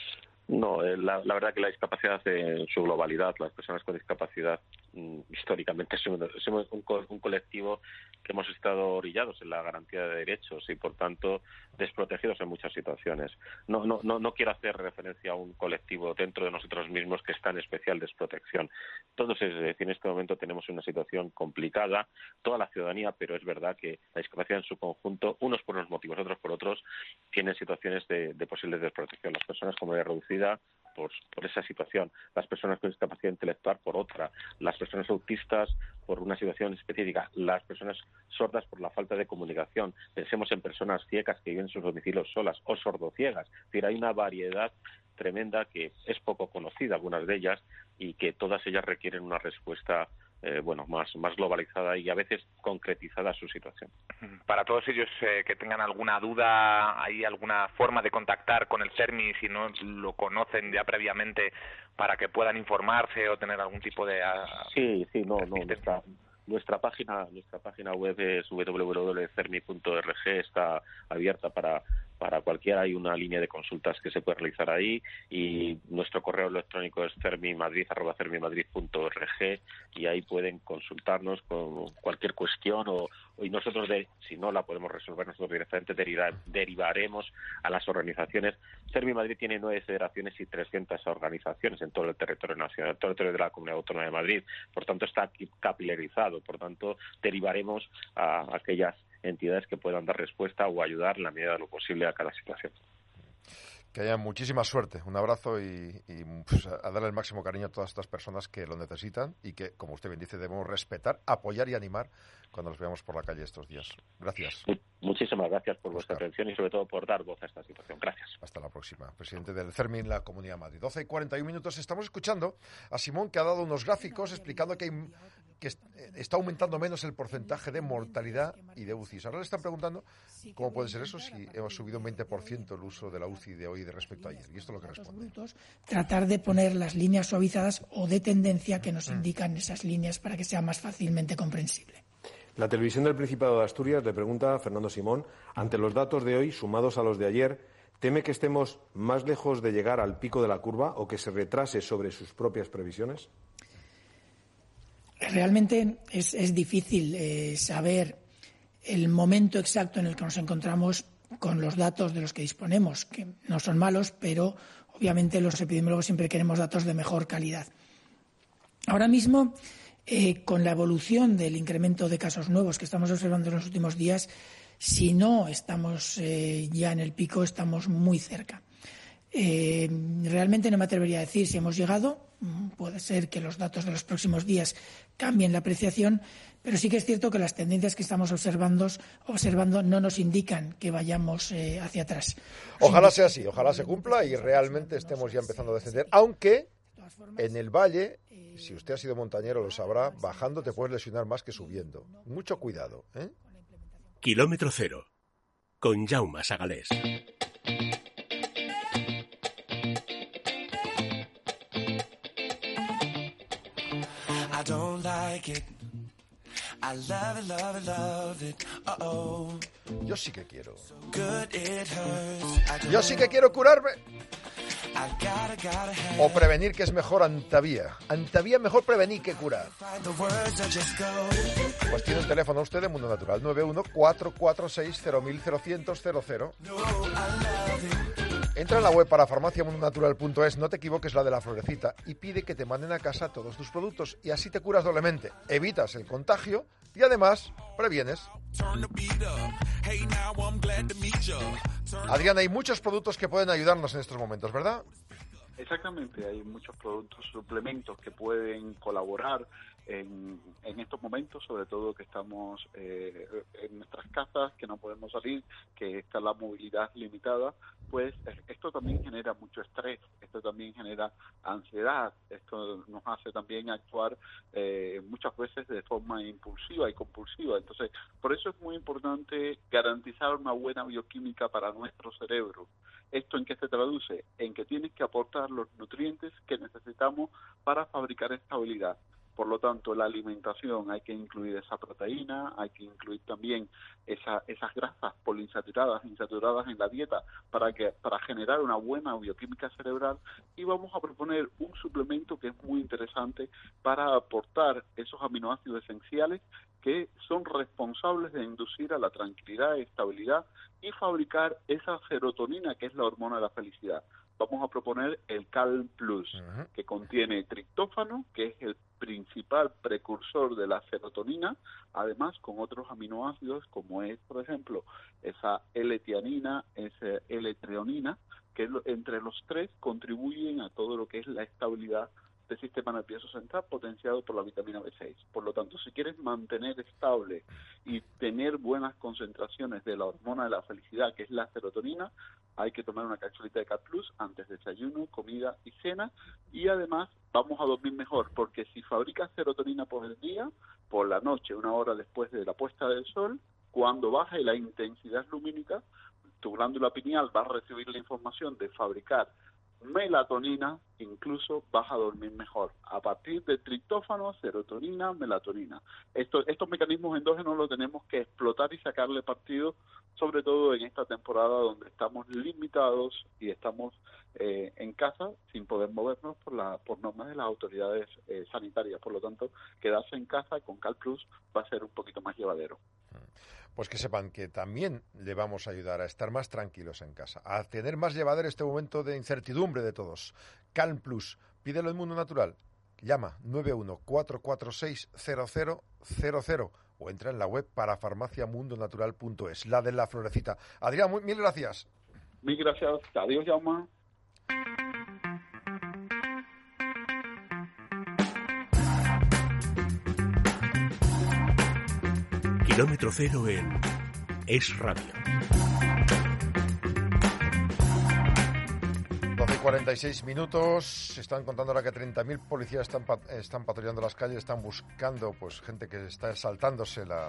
No, la, la verdad que la discapacidad en su globalidad, las personas con discapacidad mmm, históricamente somos, somos un, un colectivo que hemos estado orillados en la garantía de derechos y por tanto desprotegidos en muchas situaciones. No, no, no, no quiero hacer referencia a un colectivo dentro de nosotros mismos que está en especial desprotección. Todos, es decir, en este momento tenemos una situación complicada, toda la ciudadanía, pero es verdad que la discapacidad en su conjunto, unos por unos motivos, otros por otros, tienen situaciones de, de posible desprotección. Las personas con movilidad reducida Por, por esa situación, las personas con discapacidad intelectual por otra, las personas autistas por una situación específica, las personas sordas por la falta de comunicación. Pensemos en personas ciegas que viven en sus domicilios solas o sordociegas. Es decir, hay una variedad tremenda que es poco conocida, algunas de ellas, y que todas ellas requieren una respuesta Eh, bueno, más, más globalizada y a veces concretizada su situación. Para todos ellos eh, que tengan alguna duda, ¿hay alguna forma de contactar con el CERMI si no lo conocen ya previamente para que puedan informarse o tener algún tipo de... Uh, sí, sí, no, no, nuestra, nuestra página nuestra página web es doble u doble u doble u punto cermi punto org, está abierta para para cualquiera, hay una línea de consultas que se puede realizar ahí y nuestro correo electrónico es cermimadrid arroba cermimadrid punto org y ahí pueden consultarnos con cualquier cuestión o y nosotros, de, si no la podemos resolver nosotros directamente, deriva, derivaremos a las organizaciones. CERMI Madrid tiene nueve federaciones y trescientas organizaciones en todo el territorio nacional, en todo el territorio de la Comunidad Autónoma de Madrid. Por tanto, está capilarizado. Por tanto, derivaremos a aquellas entidades que puedan dar respuesta o ayudar en la medida de lo posible a cada situación. Que haya muchísima suerte. Un abrazo y, y pues, a darle el máximo cariño a todas estas personas que lo necesitan y que, como usted bien dice, debemos respetar, apoyar y animar cuando los veamos por la calle estos días. Gracias. Muchísimas gracias por vuestra atención y sobre todo por dar voz a esta situación. Gracias. Hasta la próxima. Presidente del CERMIN, la Comunidad de Madrid. doce y cuarenta y un minutos. Estamos escuchando a Simón, que ha dado unos gráficos explicando que, hay, que está aumentando menos el porcentaje de mortalidad y de U C Is. Ahora le están preguntando cómo puede ser eso si hemos subido un veinte por ciento el uso de la U C I de hoy de respecto a ayer. Y esto es lo que responde. Tratar de poner las líneas suavizadas o de tendencia que nos indican esas líneas para que sea más fácilmente comprensible. La televisión del Principado de Asturias le pregunta a Fernando Simón, ante los datos de hoy sumados a los de ayer, ¿teme que estemos más lejos de llegar al pico de la curva o que se retrase sobre sus propias previsiones? Realmente es, es difícil eh, saber el momento exacto en el que nos encontramos con los datos de los que disponemos, que no son malos, pero obviamente los epidemiólogos siempre queremos datos de mejor calidad. Ahora mismo, eh, con la evolución del incremento de casos nuevos que estamos observando en los últimos días, si no estamos eh, ya en el pico, estamos muy cerca. Eh, realmente no me atrevería a decir si hemos llegado. Puede ser que los datos de los próximos días cambien la apreciación, pero sí que es cierto que las tendencias que estamos observando, observando no nos indican que vayamos eh, hacia atrás. Ojalá sea así, ojalá se cumpla y realmente estemos ya empezando a descender, aunque en el valle, si usted ha sido montañero lo sabrá, bajando te puedes lesionar más que subiendo. Mucho cuidado, ¿eh? Kilómetro cero, con Jaume Sagalés. Yo sí que quiero. Yo sí que quiero curarme. O prevenir, que es mejor Antavía. Antavía mejor prevenir que curar. Pues tiene un teléfono usted de Mundo Natural, nueve uno cuatro cuatro seis cero mil cero cero cero cero. Entra en la web para farmacia mundo natural punto es, no te equivoques, la de la florecita, y pide que te manden a casa todos tus productos y así te curas doblemente, evitas el contagio y además previenes. Adrián, hay muchos productos que pueden ayudarnos en estos momentos, ¿verdad? Exactamente, hay muchos productos, suplementos que pueden colaborar en, en estos momentos, sobre todo que estamos eh, en nuestras casas, que no podemos salir, que está la movilidad limitada, pues esto también genera mucho estrés, esto también genera ansiedad, esto nos hace también actuar eh, muchas veces de forma impulsiva y compulsiva. Entonces, por eso es muy importante garantizar una buena bioquímica para nuestro cerebro. ¿Esto en qué se traduce? En que tienes que aportar los nutrientes que necesitamos para fabricar estabilidad. Por lo tanto, la alimentación, hay que incluir esa proteína, hay que incluir también esa, esas grasas poliinsaturadas, insaturadas en la dieta para que para generar una buena bioquímica cerebral, y vamos a proponer un suplemento que es muy interesante para aportar esos aminoácidos esenciales que son responsables de inducir a la tranquilidad y estabilidad y fabricar esa serotonina que es la hormona de la felicidad. Vamos a proponer el Calm Plus, uh-huh. que contiene triptófano, que es el principal precursor de la serotonina, además con otros aminoácidos como es, por ejemplo, esa L-tianina, esa L-treonina, que entre los tres contribuyen a todo lo que es la estabilidad del sistema nervioso central, potenciado por la vitamina B seis. Por lo tanto, si quieres mantener estable y tener buenas concentraciones de la hormona de la felicidad, que es la serotonina, hay que tomar una capsulita de Calm Plus antes de desayuno, comida y cena, y además vamos a dormir mejor, porque si fabricas serotonina por el día, por la noche, una hora después de la puesta del sol, cuando baje la intensidad lumínica, tu glándula pineal va a recibir la información de fabricar melatonina, incluso vas a dormir mejor a partir de triptófano, serotonina, melatonina. Esto, estos mecanismos endógenos los tenemos que explotar y sacarle partido, sobre todo en esta temporada donde estamos limitados y estamos eh, en casa sin poder movernos por la por normas de las autoridades eh, sanitarias. Por lo tanto, quedarse en casa con Calm Plus va a ser un poquito más llevadero. Pues que sepan que también le vamos a ayudar a estar más tranquilos en casa, a tener más llevadero este momento de incertidumbre de todos. Calm Plus, pídelo en Mundo Natural. Llama nueve uno cuatro cuatro seis cero cero cero cero o entra en la web para farmacia mundo natural punto es, la de la florecita. Adrián, muy, mil gracias. Mil gracias. Adiós, Jaume. Kilómetro cero en Es Radio. doce y cuarenta y seis minutos. Se están contando ahora que treinta mil policías están, están patrullando las calles, están buscando pues gente que está saltándose la,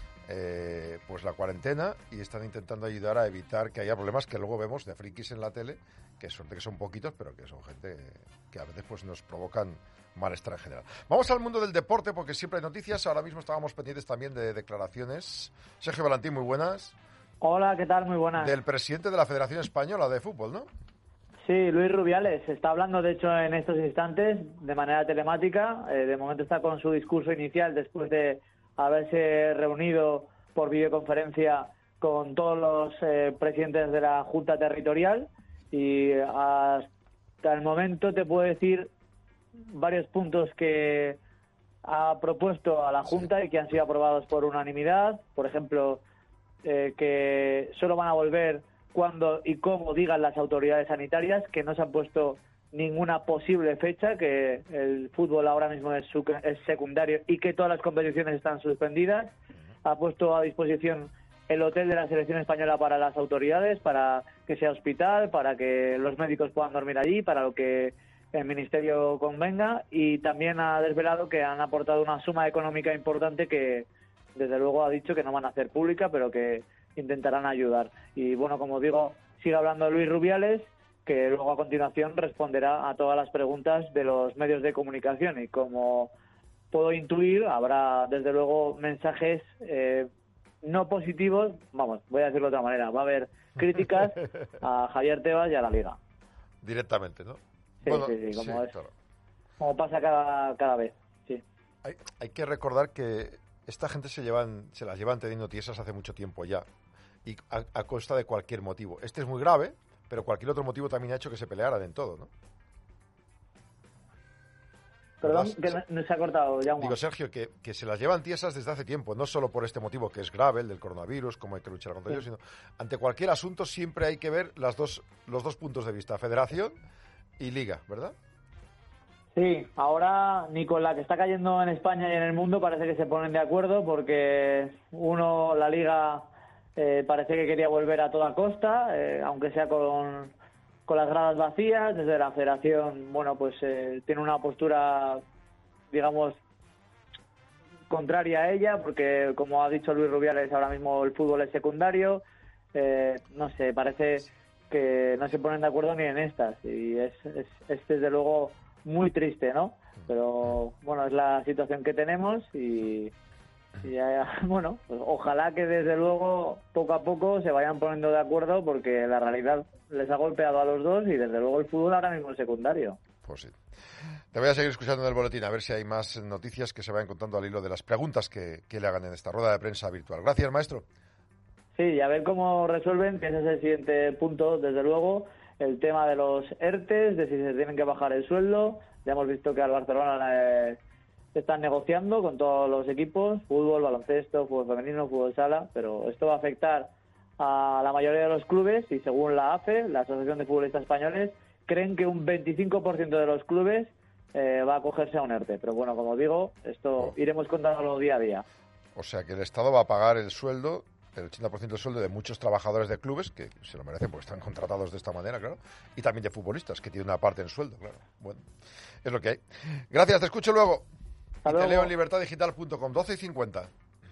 eh, pues la cuarentena y están intentando ayudar a evitar que haya problemas que luego vemos de frikis en la tele, que suerte que son poquitos, pero que son gente que a veces pues nos provocan malestar en general. Vamos al mundo del deporte porque siempre hay noticias. Ahora mismo estábamos pendientes también de declaraciones. Sergio Valentín, muy buenas. Hola, ¿qué tal? Muy buenas. Del presidente de la Federación Española de Fútbol, ¿no? Sí, Luis Rubiales. Está hablando, de hecho, en estos instantes de manera telemática. Eh, de momento está con su discurso inicial después de haberse reunido por videoconferencia con todos los eh, presidentes de la Junta Territorial. Y hasta el momento te puedo decir varios puntos que ha propuesto a la Junta y que han sido aprobados por unanimidad. Por ejemplo, eh, que solo van a volver cuando y cómo digan las autoridades sanitarias, que no se han puesto ninguna posible fecha, que el fútbol ahora mismo es, su, es secundario y que todas las competiciones están suspendidas. Ha puesto a disposición el hotel de la selección española para las autoridades, para que sea hospital, para que los médicos puedan dormir allí, para lo que el Ministerio convenga, y también ha desvelado que han aportado una suma económica importante que desde luego ha dicho que no van a hacer pública, pero que intentarán ayudar. Y bueno, como digo, sigue hablando Luis Rubiales, que luego a continuación responderá a todas las preguntas de los medios de comunicación, y como puedo intuir, habrá desde luego mensajes eh, no positivos, vamos, voy a decirlo de otra manera, va a haber críticas a Javier Tebas y a la Liga. Directamente, ¿no? Sí, bueno, sí, sí, como sí, es, claro. como pasa cada, cada vez, sí. Hay, hay que recordar que esta gente se llevan, se las llevan teniendo tiesas hace mucho tiempo ya, y a, a costa de cualquier motivo. Este es muy grave, pero cualquier otro motivo también ha hecho que se pelearan en todo, ¿no? Perdón, que no, no se ha cortado, Jaume. Digo, Sergio, que, que se las llevan tiesas desde hace tiempo, no solo por este motivo que es grave, el del coronavirus, cómo hay que luchar contra ello, Sí. sino ante cualquier asunto siempre hay que ver las dos, los dos puntos de vista, Federación y Liga, ¿verdad? Sí, ahora ni con la que está cayendo en España y en el mundo parece que se ponen de acuerdo, porque uno, la Liga, eh, parece que quería volver a toda costa, eh, aunque sea con, con las gradas vacías. Desde la Federación, bueno, pues eh, tiene una postura, digamos, contraria a ella, porque como ha dicho Luis Rubiales, ahora mismo el fútbol es secundario. Eh, no sé, parece que no se ponen de acuerdo ni en estas, y es, es, es desde luego muy triste, ¿no? Pero bueno, es la situación que tenemos, y, y ya, bueno, pues ojalá que desde luego poco a poco se vayan poniendo de acuerdo, porque la realidad les ha golpeado a los dos, y desde luego el fútbol ahora mismo es secundario. Pues sí. Te voy a seguir escuchando en el boletín a ver si hay más noticias que se vayan contando al hilo de las preguntas que, que le hagan en esta rueda de prensa virtual. Gracias, maestro. Sí, y a ver cómo resuelven, que ese es el siguiente punto, desde luego, el tema de los ERTES, de si se tienen que bajar el sueldo. Ya hemos visto que al Barcelona eh, están negociando con todos los equipos, fútbol, baloncesto, fútbol femenino, fútbol sala, pero esto va a afectar a la mayoría de los clubes, y según la A F E, la Asociación de Futbolistas Españoles, creen que un veinticinco por ciento de los clubes eh, va a acogerse a un ERTE. Pero bueno, como digo, esto iremos contándolo día a día. O sea que el Estado va a pagar el sueldo, el ochenta por ciento del sueldo de muchos trabajadores de clubes, que se lo merecen porque están contratados de esta manera, claro, y también de futbolistas, que tienen una parte en sueldo, claro. Bueno, es lo que hay. Gracias, te escucho luego. Hasta y luego. te leo en libertad digital punto com, doce y cincuenta.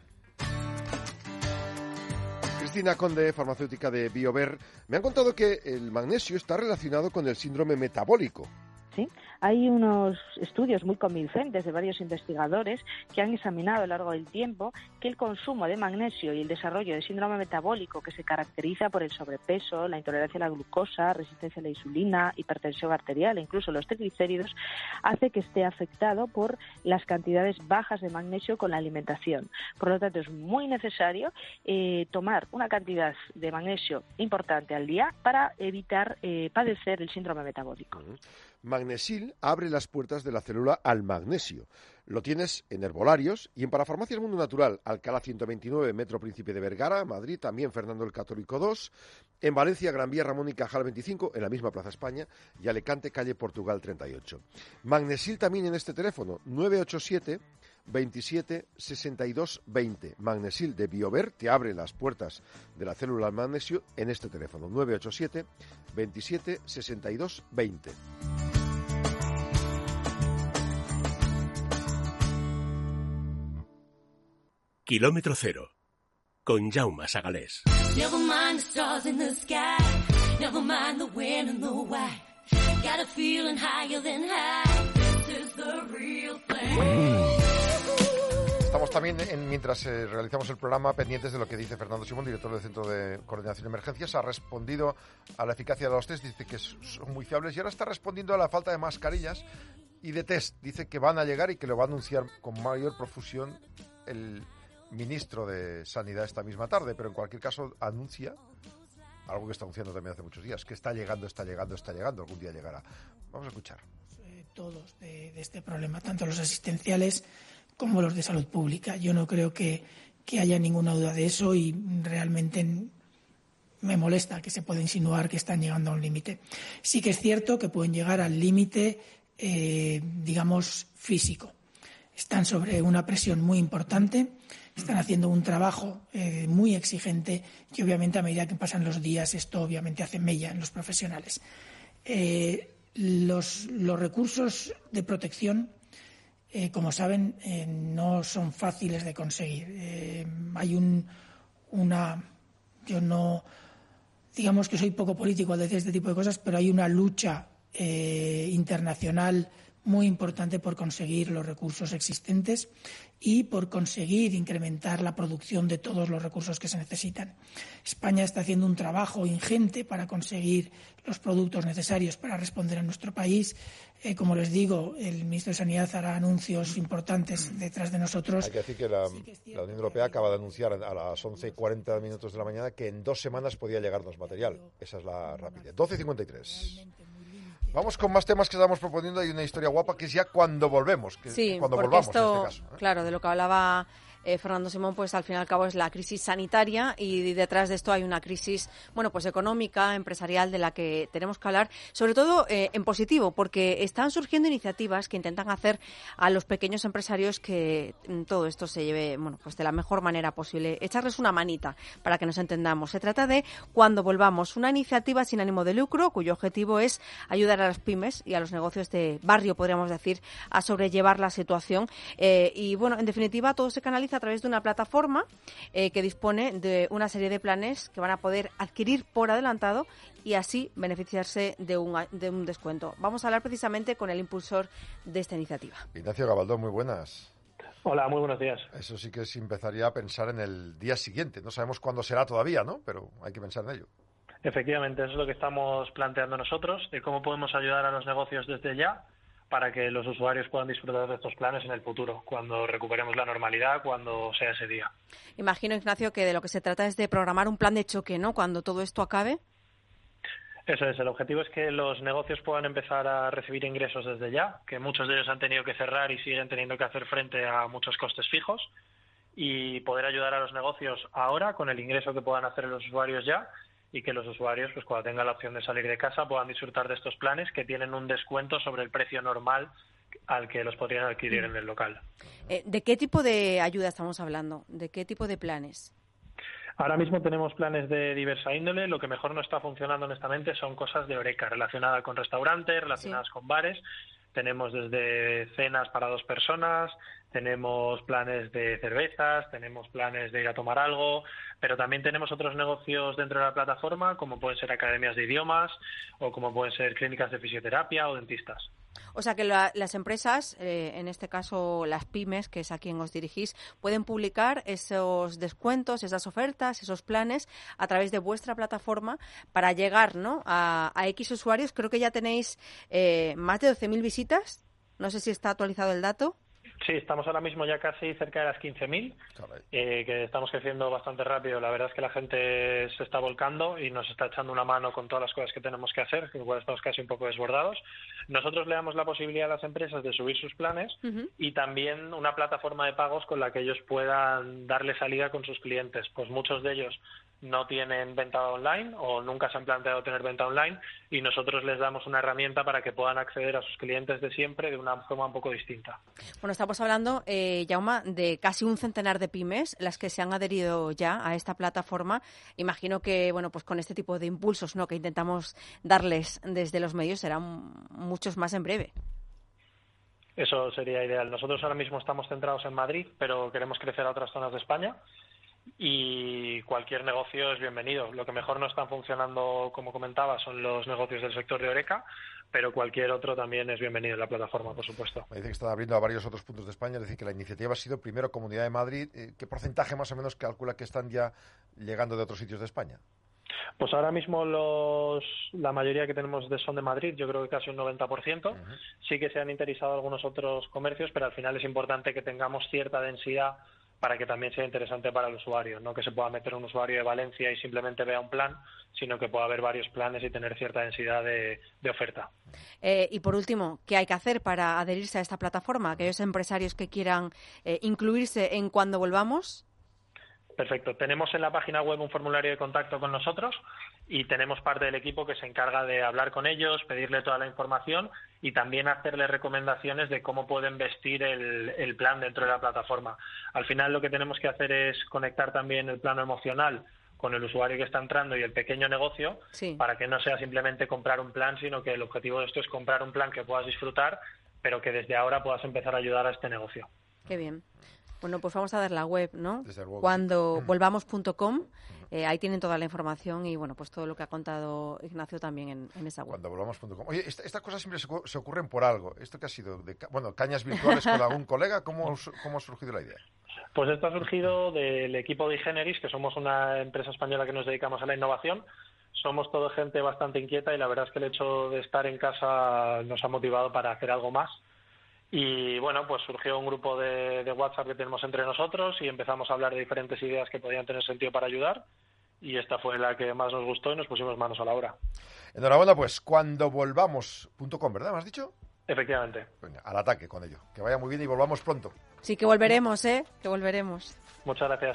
Cristina Conde, farmacéutica de BioVer, me han contado que el magnesio está relacionado con el síndrome metabólico. ¿Sí? Hay unos estudios muy convincentes de varios investigadores que han examinado a lo largo del tiempo que el consumo de magnesio y el desarrollo de síndrome metabólico, que se caracteriza por el sobrepeso, la intolerancia a la glucosa, resistencia a la insulina, hipertensión arterial e incluso los triglicéridos, hace que esté afectado por las cantidades bajas de magnesio con la alimentación. Por lo tanto, es muy necesario eh, tomar una cantidad de magnesio importante al día para evitar eh, padecer el síndrome metabólico. Magnesil abre las puertas de la célula al magnesio. Lo tienes en herbolarios y en Parafarmacias Mundo Natural, Alcalá ciento veintinueve, Metro Príncipe de Vergara, Madrid, también Fernando el Católico dos, en Valencia, Gran Vía Ramón y Cajal veinticinco, en la misma Plaza España, y Alicante, calle Portugal treinta y ocho. Magnesil también en este teléfono, nueve ocho siete, veintisiete, sesenta y dos, veinte. Magnesil de Biover te abre las puertas de la célula al magnesio en este teléfono, nueve ocho siete, veintisiete, sesenta y dos, veinte. Kilómetro cero, con Jaume Sagalés. Never mind the stars in the sky, never mind the wind and the why. Got a feeling higher than high, this is the real thing. Estamos también, en, mientras eh, realizamos el programa, pendientes de lo que dice Fernando Simón, director del Centro de Coordinación de Emergencias. Ha respondido a la eficacia de los test, dice que son muy fiables, y ahora está respondiendo a la falta de mascarillas y de test. Dice que van a llegar y que lo va a anunciar con mayor profusión el ministro de Sanidad esta misma tarde, pero en cualquier caso anuncia algo que está anunciando también hace muchos días, que está llegando, está llegando, está llegando, algún día llegará. Vamos a escuchar. Eh, todos de, de este problema, tanto los asistenciales como los de salud pública. Yo no creo que, que haya ninguna duda de eso y realmente me molesta que se pueda insinuar que están llegando a un límite. Sí que es cierto que pueden llegar al límite, eh, digamos, físico. Están sobre una presión muy importante, están haciendo un trabajo eh, muy exigente y obviamente a medida que pasan los días esto obviamente hace mella en los profesionales. Eh, los, los recursos de protección, eh, como saben, eh, no son fáciles de conseguir. Eh, hay un, una... Yo no... Digamos que soy poco político al decir este tipo de cosas, pero hay una lucha eh, internacional muy importante por conseguir los recursos existentes y por conseguir incrementar la producción de todos los recursos que se necesitan. España está haciendo un trabajo ingente para conseguir los productos necesarios para responder en nuestro país. Eh, como les digo, el ministro de Sanidad hará anuncios importantes detrás de nosotros. Hay que decir que la, la Unión Europea acaba de anunciar a las once y cuarenta minutos de la mañana que en dos semanas podía llegarnos material. Esa es la rapidez. doce cincuenta y tres. Vamos con más temas que estamos proponiendo. Hay una historia guapa que es ya cuando volvemos, que sí, cuando porque volvamos esto, en este caso, ¿eh? Claro, de lo que hablaba eh, Fernando Simón, pues al fin y al cabo es la crisis sanitaria y detrás de esto hay una crisis, bueno, pues económica, empresarial, de la que tenemos que hablar, sobre todo eh, en positivo, porque están surgiendo iniciativas que intentan hacer a los pequeños empresarios que todo esto se lleve, bueno, pues de la mejor manera posible, echarles una manita para que nos entendamos. Se trata de Cuando Volvamos, una iniciativa sin ánimo de lucro cuyo objetivo es ayudar a las pymes y a los negocios de barrio, podríamos decir, a sobrellevar la situación. Eh, y bueno, en definitiva, todo se canaliza a través de una plataforma eh, que dispone de una serie de planes que van a poder adquirir por adelantado y así beneficiarse de un, de un descuento. Vamos a hablar precisamente con el impulsor de esta iniciativa. Ignacio Gabaldón, muy buenas. Hola, muy buenos días. Eso sí que se empezaría a pensar en el día siguiente. No sabemos cuándo será todavía, ¿no? Pero hay que pensar en ello. Efectivamente, eso es lo que estamos planteando nosotros, de cómo podemos ayudar a los negocios desde ya para que los usuarios puedan disfrutar de estos planes en el futuro, cuando recuperemos la normalidad, cuando sea ese día. Imagino, Ignacio, que de lo que se trata es de programar un plan de choque, ¿no?, cuando todo esto acabe. Eso es, el objetivo es que los negocios puedan empezar a recibir ingresos desde ya, que muchos de ellos han tenido que cerrar y siguen teniendo que hacer frente a muchos costes fijos, y poder ayudar a los negocios ahora con el ingreso que puedan hacer los usuarios ya, y que los usuarios, pues cuando tengan la opción de salir de casa, puedan disfrutar de estos planes que tienen un descuento sobre el precio normal al que los podrían adquirir en el local. Eh, ¿De qué tipo de ayuda estamos hablando? ¿De qué tipo de planes? Ahora mismo tenemos planes de diversa índole. Lo que mejor no está funcionando, honestamente, son cosas de Horeca, relacionadas con restaurantes, relacionadas sí. con bares. Tenemos desde cenas para dos personas, tenemos planes de cervezas, tenemos planes de ir a tomar algo, pero también tenemos otros negocios dentro de la plataforma, como pueden ser academias de idiomas o como pueden ser clínicas de fisioterapia o dentistas. O sea que la, las empresas, eh, en este caso las pymes, que es a quien os dirigís, pueden publicar esos descuentos, esas ofertas, esos planes a través de vuestra plataforma para llegar, ¿no?, a, a X usuarios. Creo que ya tenéis eh, más de doce mil visitas. No sé si está actualizado el dato. Sí, estamos ahora mismo ya casi cerca de las quince mil, eh, que estamos creciendo bastante rápido. La verdad es que la gente se está volcando y nos está echando una mano con todas las cosas que tenemos que hacer, que igual estamos casi un poco desbordados. Nosotros le damos la posibilidad a las empresas de subir sus planes uh-huh. y también una plataforma de pagos con la que ellos puedan darle salida con sus clientes. Pues muchos de ellos no tienen venta online o nunca se han planteado tener venta online y nosotros les damos una herramienta para que puedan acceder a sus clientes de siempre de una forma un poco distinta. Bueno, estamos hablando, eh, Jaume, de casi un centenar de pymes las que se han adherido ya a esta plataforma. Imagino que, bueno, pues con este tipo de impulsos, ¿no?, que intentamos darles desde los medios, serán muchos más en breve. Eso sería ideal. Nosotros ahora mismo estamos centrados en Madrid, pero queremos crecer a otras zonas de España. Y cualquier negocio es bienvenido. Lo que mejor no están funcionando, como comentaba, son los negocios del sector de Horeca, pero cualquier otro también es bienvenido en la plataforma, por supuesto. Me dice que están abriendo a varios otros puntos de España, es decir, que la iniciativa ha sido primero Comunidad de Madrid. ¿Qué porcentaje más o menos calcula que están ya llegando de otros sitios de España? Pues ahora mismo los, la mayoría que tenemos de, son de Madrid, yo creo que casi un noventa por ciento. Uh-huh. Sí que se han interesado algunos otros comercios, pero al final es importante que tengamos cierta densidad para que también sea interesante para el usuario, no que se pueda meter un usuario de Valencia y simplemente vea un plan, sino que pueda haber varios planes y tener cierta densidad de, de oferta. Eh, y por último, ¿qué hay que hacer para adherirse a esta plataforma? Aquellos empresarios que quieran eh, incluirse en Cuando Volvamos. Perfecto. Tenemos en la página web un formulario de contacto con nosotros y tenemos parte del equipo que se encarga de hablar con ellos, pedirle toda la información y también hacerles recomendaciones de cómo pueden vestir el, el plan dentro de la plataforma. Al final lo que tenemos que hacer es conectar también el plano emocional con el usuario que está entrando y el pequeño negocio, sí, para que no sea simplemente comprar un plan, sino que el objetivo de esto es comprar un plan que puedas disfrutar, pero que desde ahora puedas empezar a ayudar a este negocio. Qué bien. Bueno, pues vamos a ver la web, ¿no? Cuando volvamos punto com, eh, ahí tienen toda la información y, bueno, pues todo lo que ha contado Ignacio también en, en esa web. Cuando volvamos punto com. Oye, estas esta cosas siempre se, se ocurren por algo. ¿Esto qué ha sido? De, bueno, cañas virtuales con algún colega. ¿Cómo, ¿Cómo ha surgido la idea? Pues esto ha surgido del equipo de Igeneris, que somos una empresa española que nos dedicamos a la innovación. Somos toda gente bastante inquieta y la verdad es que el hecho de estar en casa nos ha motivado para hacer algo más. Y bueno, pues surgió un grupo de, de WhatsApp que tenemos entre nosotros y empezamos a hablar de diferentes ideas que podían tener sentido para ayudar y esta fue la que más nos gustó y nos pusimos manos a la obra. Enhorabuena, pues cuando volvamos punto com, ¿verdad? ¿Me has dicho? Efectivamente. Venga, al ataque con ello. Que vaya muy bien y volvamos pronto. Sí, que volveremos, ¿eh? Que volveremos. Muchas gracias.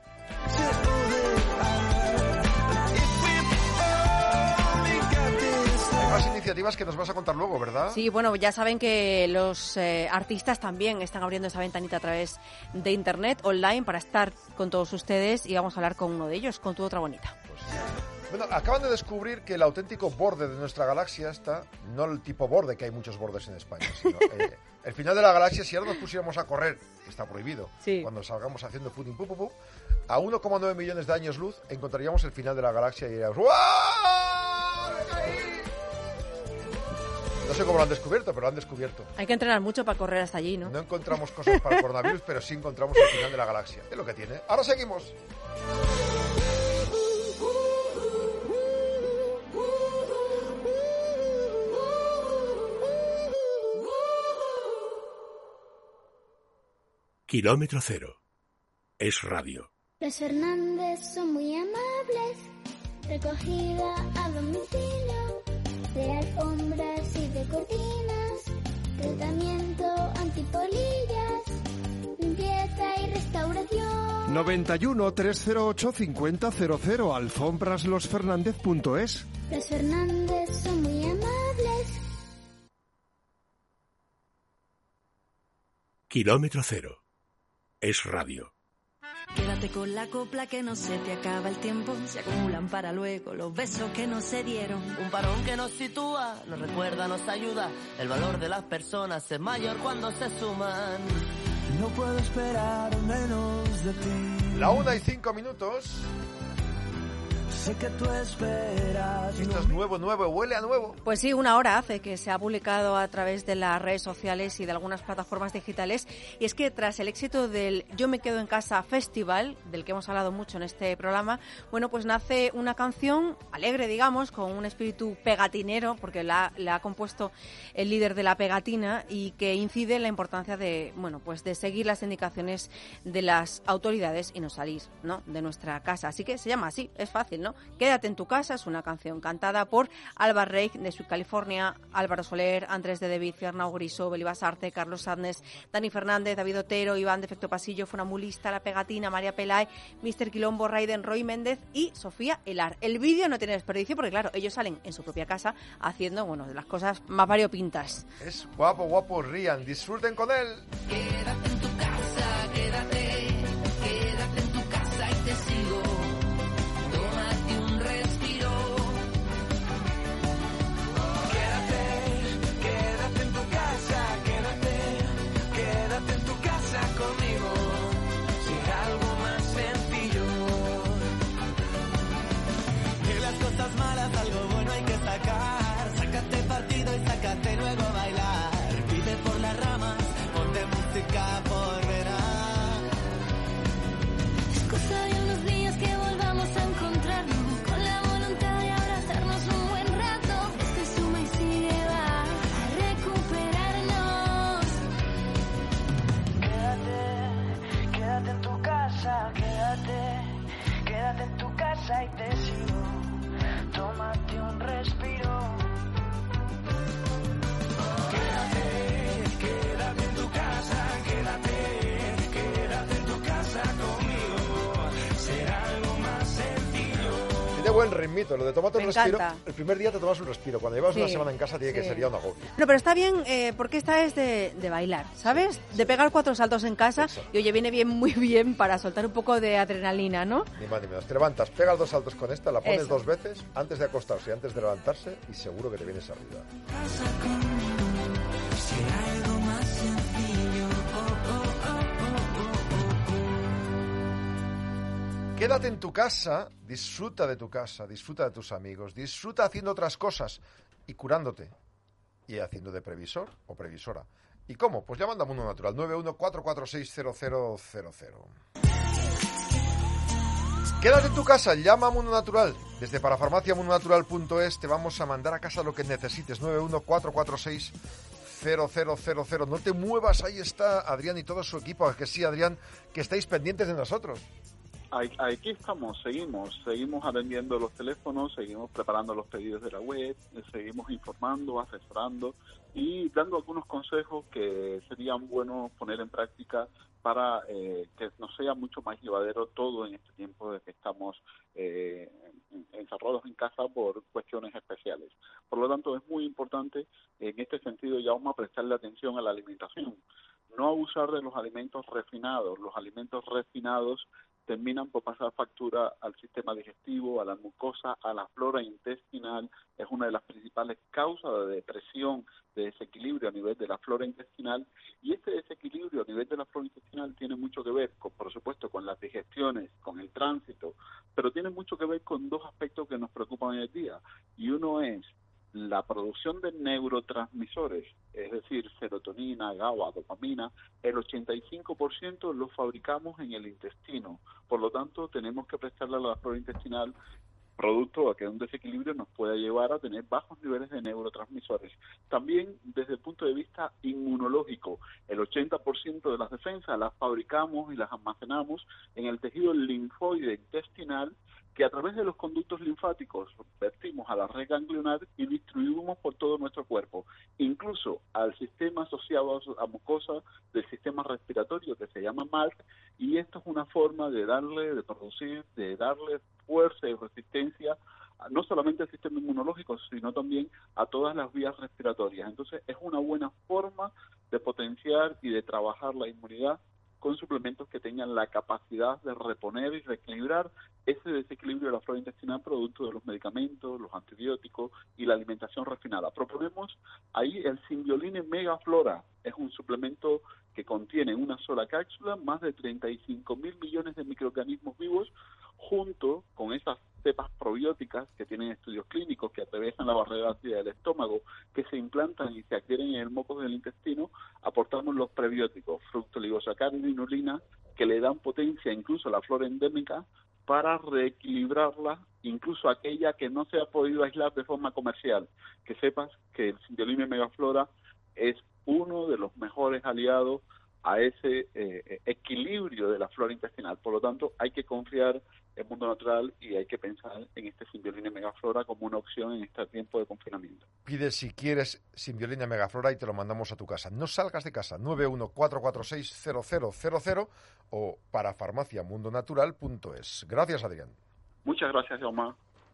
Más iniciativas que nos vas a contar luego, ¿verdad? Sí, bueno, ya saben que los eh, artistas también están abriendo esa ventanita a través de internet, online, para estar con todos ustedes y vamos a hablar con uno de ellos, con Tu Otra Bonita. Pues, bueno, acaban de descubrir que el auténtico borde de nuestra galaxia está, no el tipo borde, que hay muchos bordes en España, sino eh, el final de la galaxia. Si ahora nos pusiéramos a correr, que está prohibido, sí, cuando salgamos haciendo putin pu, pu, pu, a uno coma nueve millones de años luz encontraríamos el final de la galaxia y diríamos ¡guau! No sé cómo lo han descubierto, pero lo han descubierto. Hay que entrenar mucho para correr hasta allí, ¿no? No encontramos cosas para el coronavirus, pero sí encontramos el final de la galaxia. Es lo que tiene. Ahora seguimos. Kilómetro cero. Es radio. Los Fernández son muy amables. Recogida a domicilio de alfombras y de cortinas, tratamiento antipolillas, limpieza y restauración. noventa y uno, trescientos ocho, cincuenta cero cero, alfombras los fernández punto es. Los Fernández son muy amables. Kilómetro cero. Es radio. Quédate con la copla que no se te acaba el tiempo. Se acumulan para luego los besos que no se dieron. Un parón que nos sitúa, nos recuerda, nos ayuda. El valor de las personas es mayor cuando se suman. No puedo esperar menos de ti. La una y cinco minutos. sé que tú esperas. Esto es nuevo, nuevo, huele a nuevo. Pues sí, una hora hace que se ha publicado a través de las redes sociales y de algunas plataformas digitales. Y es que tras el éxito del Yo me quedo en casa Festival, del que hemos hablado mucho en este programa, bueno, pues nace una canción alegre, digamos, con un espíritu pegatinero, porque la, la ha compuesto el líder de la pegatina y que incide en la importancia de, bueno, pues de seguir las indicaciones de las autoridades y no salir, ¿no?, de nuestra casa. Así que se llama así, es fácil, ¿no? Quédate en tu casa, es una canción cantada por Alba Reich de Sweet California, Álvaro Soler, Andrés de David, Arnau Grisó, Beli Basarte, Carlos Sadness, Dani Fernández, David Otero, Iván de Efecto Pasillo, Funambulista, La Pegatina, María Pelay, míster Quilombo, Raiden, Roy Méndez y Sofía Elar. El vídeo no tiene desperdicio porque, claro, ellos salen en su propia casa haciendo, bueno, de las cosas más variopintas. Es guapo, guapo, rían, disfruten con él. Quédate en tu casa, quédate, quédate en tu casa y te sigo. Tómate un respiro. Quédate, quédate en tu casa, quédate, quédate en tu casa conmigo. Si algo más sencillo. De las cosas malas algo bueno hay que sacar. Sácate partido y sácate luego a bailar. Vive por las ramas, ponte música por verán. Es cosa de unos días que volvamos a encontrarnos, con la voluntad de abrazarnos un buen rato. Este suma y sigue va a recuperarnos. Quédate, quédate en tu casa, quédate, quédate en tu casa y te sigo. Tómate un respiro. Quédate, quédate en tu casa, quédate, quédate en tu casa conmigo. Será algo más sencillo. Tiene buen ritmito, lo de tomate un Me respiro. encanta. El primer día te tomas un respiro. Cuando llevas Sí, una semana en casa tiene que sí. ser ya un agobio. No, pero está bien eh, porque esta es de, de bailar, ¿sabes? De pegar cuatro saltos en casa. Exacto. Y oye, viene bien, muy bien para soltar un poco de adrenalina, ¿no? Ni más ni menos. Te levantas, pegas dos saltos con esta, la pones Eso. dos veces antes de acostarse y antes de levantarse y seguro que te vienes arriba. Será algo más sencillo. Oh, oh, oh, oh, oh, oh. Quédate en tu casa, disfruta de tu casa, disfruta de tus amigos, disfruta haciendo otras cosas y curándote. Y haciendo de previsor o previsora. ¿Y cómo? Pues llamando a Mundo Natural, nueve uno cuatro cuatro seis cero cero cero cero. Quédate en tu casa, llama a Mundo Natural. Desde parafarmacia mundo natural punto es te vamos a mandar a casa lo que necesites. nueve uno cuatro cuatro seis cero cero cero cero. No te muevas, ahí está Adrián y todo su equipo. Que sí, Adrián, que estáis pendientes de nosotros. Aquí estamos, seguimos, seguimos atendiendo los teléfonos, seguimos preparando los pedidos de la web, seguimos informando, asesorando y dando algunos consejos que serían buenos poner en práctica para eh, que nos sea mucho más llevadero todo en este tiempo de que estamos eh, encerrados en casa por cuestiones especiales. Por lo tanto, es muy importante en este sentido ya vamos a prestarle atención a la alimentación. No abusar de los alimentos refinados. Los alimentos refinados terminan por pasar factura al sistema digestivo, a la mucosa, a la flora intestinal. Es una de las principales causas de depresión, de desequilibrio a nivel de la flora intestinal. Y este desequilibrio a nivel de la flora intestinal tiene mucho que ver, con, por supuesto, con las digestiones, con el tránsito, pero tiene mucho que ver con dos aspectos que nos preocupan hoy en día. Y uno es la producción de neurotransmisores, es decir, serotonina, GABA, dopamina. El ochenta y cinco por ciento lo fabricamos en el intestino. Por lo tanto, tenemos que prestarle a la flora intestinal producto a que un desequilibrio nos pueda llevar a tener bajos niveles de neurotransmisores. También desde el punto de vista inmunológico, el ochenta por ciento de las defensas las fabricamos y las almacenamos en el tejido linfoide intestinal, que a través de los conductos linfáticos vertimos a la red ganglionar y distribuimos por todo nuestro cuerpo, incluso al sistema asociado a mucosa del sistema respiratorio que se llama M A R C, y esto es una forma de darle, de producir, de darle fuerza y resistencia no solamente al sistema inmunológico, sino también a todas las vías respiratorias. Entonces es una buena forma de potenciar y de trabajar la inmunidad con suplementos que tengan la capacidad de reponer y reequilibrar ese desequilibrio de la flora intestinal producto de los medicamentos, los antibióticos y la alimentación refinada. Proponemos ahí el Symbioline Megaflora. es un suplemento que contiene en una sola cápsula más de treinta y cinco mil millones de microorganismos vivos, junto con esas cepas probióticas que tienen estudios clínicos, que atraviesan la barrera ácida del estómago, que se implantan y se adquieren en el moco del intestino. Aportamos los prebióticos, fructoligosacárido y inulina, que le dan potencia incluso a la flora endémica para reequilibrarla, incluso aquella que no se ha podido aislar de forma comercial. Que sepas que el Symbiolina Megaflora es uno de los mejores aliados a ese eh, equilibrio de la flora intestinal. Por lo tanto, hay que confiar en Mundo Natural y hay que pensar en este Symbiolina Megaflora como una opción en este tiempo de confinamiento. Pide, si quieres, Symbiolina Megaflora y te lo mandamos a tu casa. No salgas de casa. nueve uno cuatro cuatro seis cero cero cero cero o para farmacia mundo natural punto es. Gracias, Adrián. Muchas gracias, Jaume.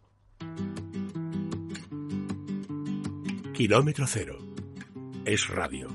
Kilómetro Cero. Es radio.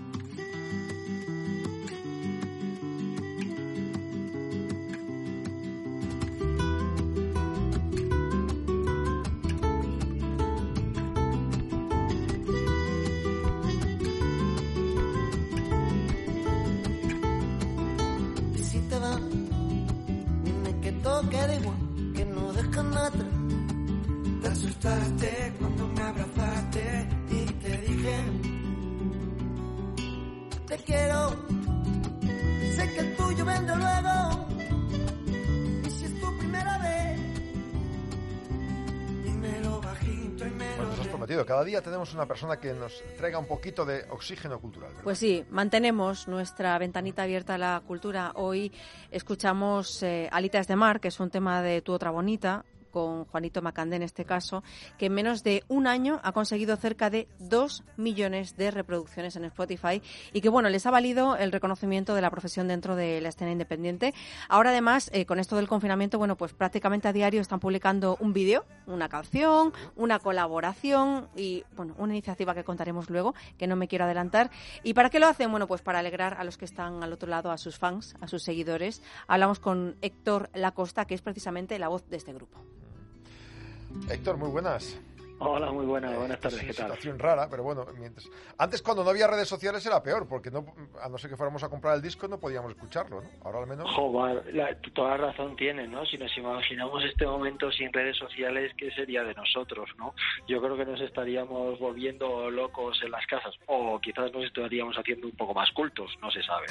Cada día tenemos una persona que nos traiga un poquito de oxígeno cultural, ¿verdad? Pues sí, mantenemos nuestra ventanita abierta a la cultura. Hoy escuchamos eh, Alitas de Mar, que es un tema de Tu Otra Bonita, con Juanito Macandé en este caso, que en menos de un año ha conseguido cerca de dos millones de reproducciones en Spotify y que, bueno, les ha valido el reconocimiento de la profesión dentro de la escena independiente. Ahora, además, eh, con esto del confinamiento, bueno, pues prácticamente a diario están publicando un vídeo, una canción, una colaboración y, bueno, una iniciativa que contaremos luego, que no me quiero adelantar. ¿Y para qué lo hacen? Bueno, pues para alegrar a los que están al otro lado, a sus fans, a sus seguidores. Hablamos con Héctor Lacosta, que es precisamente la voz de este grupo. Héctor, muy buenas. Hola, muy buenas, buenas eh, tardes, sí, ¿qué tal? Situación rara, pero bueno, mientras... Antes, cuando no había redes sociales, era peor, porque no, a no ser que fuéramos a comprar el disco, no podíamos escucharlo, ¿no? Ahora al menos... Joder, la, toda razón tienes, ¿no? Si nos imaginamos este momento sin redes sociales, ¿qué sería de nosotros, no? Yo creo que nos estaríamos volviendo locos en las casas, o quizás nos estaríamos haciendo un poco más cultos, no se sabe.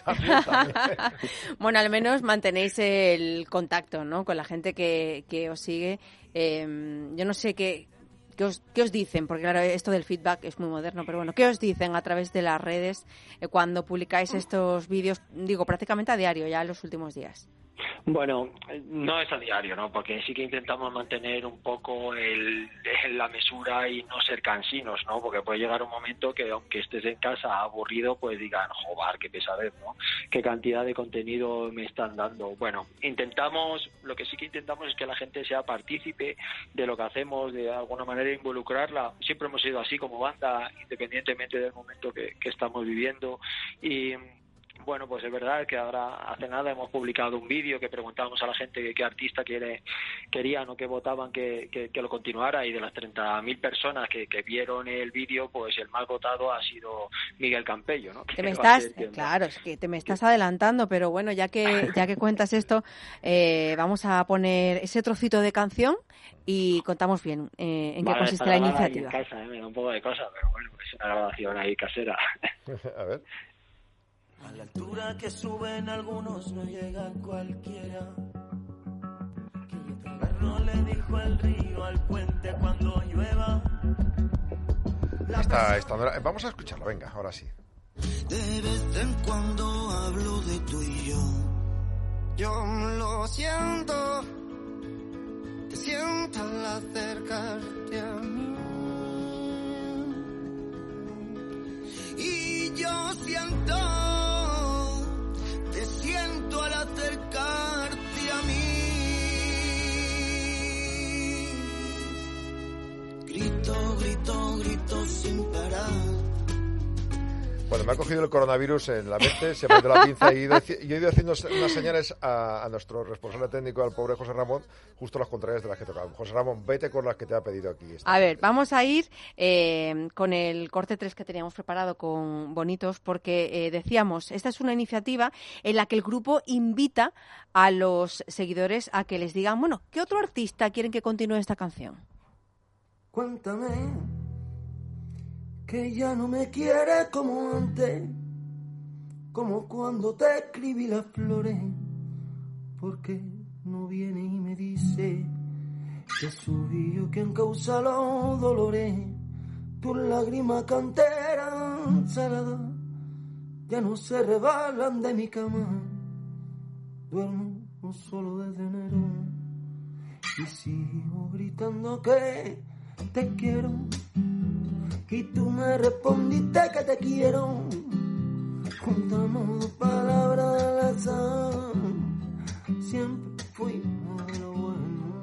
Bueno, al menos mantenéis el contacto, ¿no? Con la gente que, que os sigue. Eh, yo no sé qué, qué, os, qué os dicen, porque claro, esto del feedback es muy moderno, pero bueno, ¿qué os dicen a través de las redes eh, cuando publicáis estos vídeos, digo, prácticamente a diario ya en los últimos días? Bueno, no es a diario, ¿no? Porque sí que intentamos mantener un poco el, la mesura y no ser cansinos, ¿no? Porque puede llegar un momento que aunque estés en casa aburrido, pues digan, joder, qué pesadez, ¿no? Qué cantidad de contenido me están dando. Bueno, intentamos, lo que sí que intentamos es que la gente sea partícipe de lo que hacemos, de alguna manera involucrarla. Siempre hemos sido así como banda, independientemente del momento que, que estamos viviendo. Y bueno, pues es verdad que ahora hace nada hemos publicado un vídeo que preguntábamos a la gente qué artista quiere, querían o que votaban que, que, que lo continuara, y de las treinta mil personas que, que vieron el vídeo, pues el más votado ha sido Miguel Campello, ¿no? Te me estás, claro, es que te me estás adelantando, pero bueno, ya que ya que cuentas esto, eh, vamos a poner ese trocito de canción y contamos bien eh, en vale, qué consiste la iniciativa. En casa, eh, me da un poco de cosa, pero bueno, es una grabación ahí casera. A ver. A la altura que suben algunos no llega cualquiera. El perro le dijo al río, al puente cuando llueva. Esta, esta, vamos a escucharla, venga, ahora sí. De vez en cuando hablo de tú y yo. Yo lo siento. Te siento al acercarte a mí. Y yo siento. Te siento al acercarte a mí. Grito, grito, grito sin parar. Bueno, me ha cogido el coronavirus en la mente, se me ha ido la pinza y he ido, y he ido haciendo unas señales a, a nuestro responsable técnico, al pobre José Ramón, justo las contrarias de las que tocaban. José Ramón, vete con las que te ha pedido aquí. A ver, vamos a ir eh, con el corte tres que teníamos preparado con Bonitos, porque eh, decíamos, esta es una iniciativa en la que el grupo invita a los seguidores a que les digan, bueno, ¿qué otro artista quieren que continúe esta canción? Cuéntame que ya no me quieres como antes, como cuando te escribí las flores, porque no viene y me dice que subió quien causa los dolores, tus lágrimas canteras saladas ya no se rebalan de mi cama, duermo solo desde enero y sigo gritando que te quiero. Y tú me respondiste que te quiero. Juntamos dos palabras al azar. Siempre fuimos de lo bueno.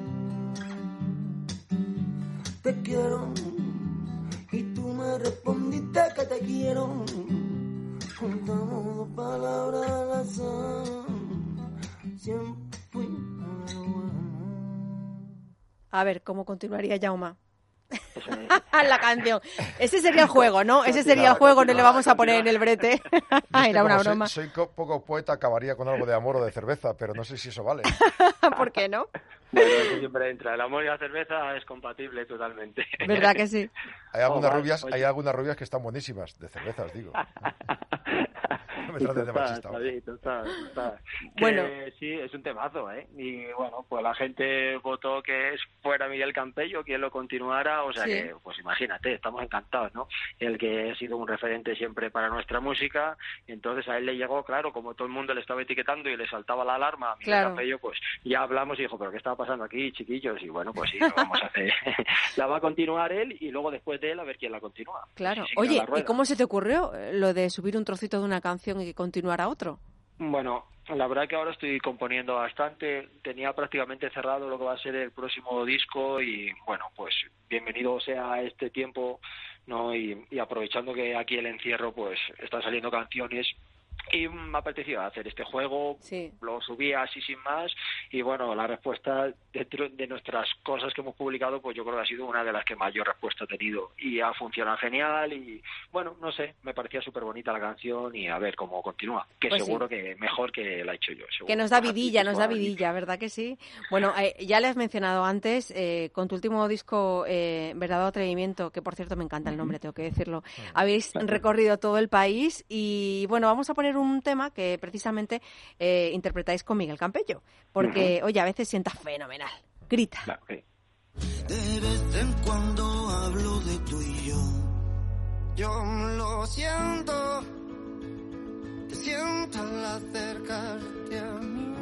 Te quiero. Y tú me respondiste que te quiero. Juntamos dos palabras al azar. Siempre fuimos de lo bueno. A ver, ¿cómo continuaría Jaume? La canción. Ese sería el juego, ¿no? Ese sería el juego, no le vamos a poner en el brete. Era una broma. Soy, soy poco poeta, acabaría con algo de amor o de cerveza, pero no sé si eso vale. ¿Por qué no? Bueno, eso siempre entra. El amor y la cerveza es compatible totalmente. ¿Verdad que sí? Hay algunas Oh, rubias, oye. hay algunas rubias que están buenísimas, de cervezas, digo. No me trates de machista. Total, total, total. Bueno. Que sí, es un temazo, ¿eh? Y bueno, pues la gente votó que fuera Miguel Campello quien lo continuara, o sea Sí. que, pues imagínate, estamos encantados, ¿no? El que ha sido un referente siempre para nuestra música, entonces a él le llegó, claro, como todo el mundo le estaba etiquetando y le saltaba la alarma a Miguel Claro. Campello, pues ya hablamos y dijo, ¿pero qué estaba pasando aquí, chiquillos? Y bueno, pues sí, lo vamos a hacer. La va a continuar él y luego después de él a ver quién la continúa. Claro. Sí, sí, que Oye, la rueda. ¿y cómo se te ocurrió eh, lo de subir un trocito de una canción y que continuara otro? Bueno, la verdad que ahora estoy componiendo bastante. Tenía prácticamente cerrado lo que va a ser el próximo disco y, bueno, pues bienvenido sea este tiempo, ¿no? Y, y aprovechando que aquí el encierro, pues están saliendo canciones y me ha apetecido hacer este juego. Sí. Lo subí así sin más y, bueno, la respuesta dentro de nuestras cosas que hemos publicado, pues yo creo que ha sido una de las que mayor respuesta ha tenido y ha funcionado genial y, bueno, no sé, me parecía súper bonita la canción y a ver cómo continúa, que Pues seguro sí. que mejor que la he hecho yo. Seguro. Que nos da Así vidilla, que nos da suena bonito. vidilla, ¿verdad que sí? Bueno, eh, ya le has mencionado antes, eh, con tu último disco, eh, Verdadero Atrevimiento, que por cierto me encanta el nombre, tengo que decirlo, habéis recorrido todo el país y, bueno, vamos a poner un tema que precisamente eh, interpretáis con Miguel Campello, porque, oye, a veces sienta fenomenal. Grita. Claro, sí. De vez en cuando hablo de tú y yo. Yo lo siento. Te siento al acercarte a mí.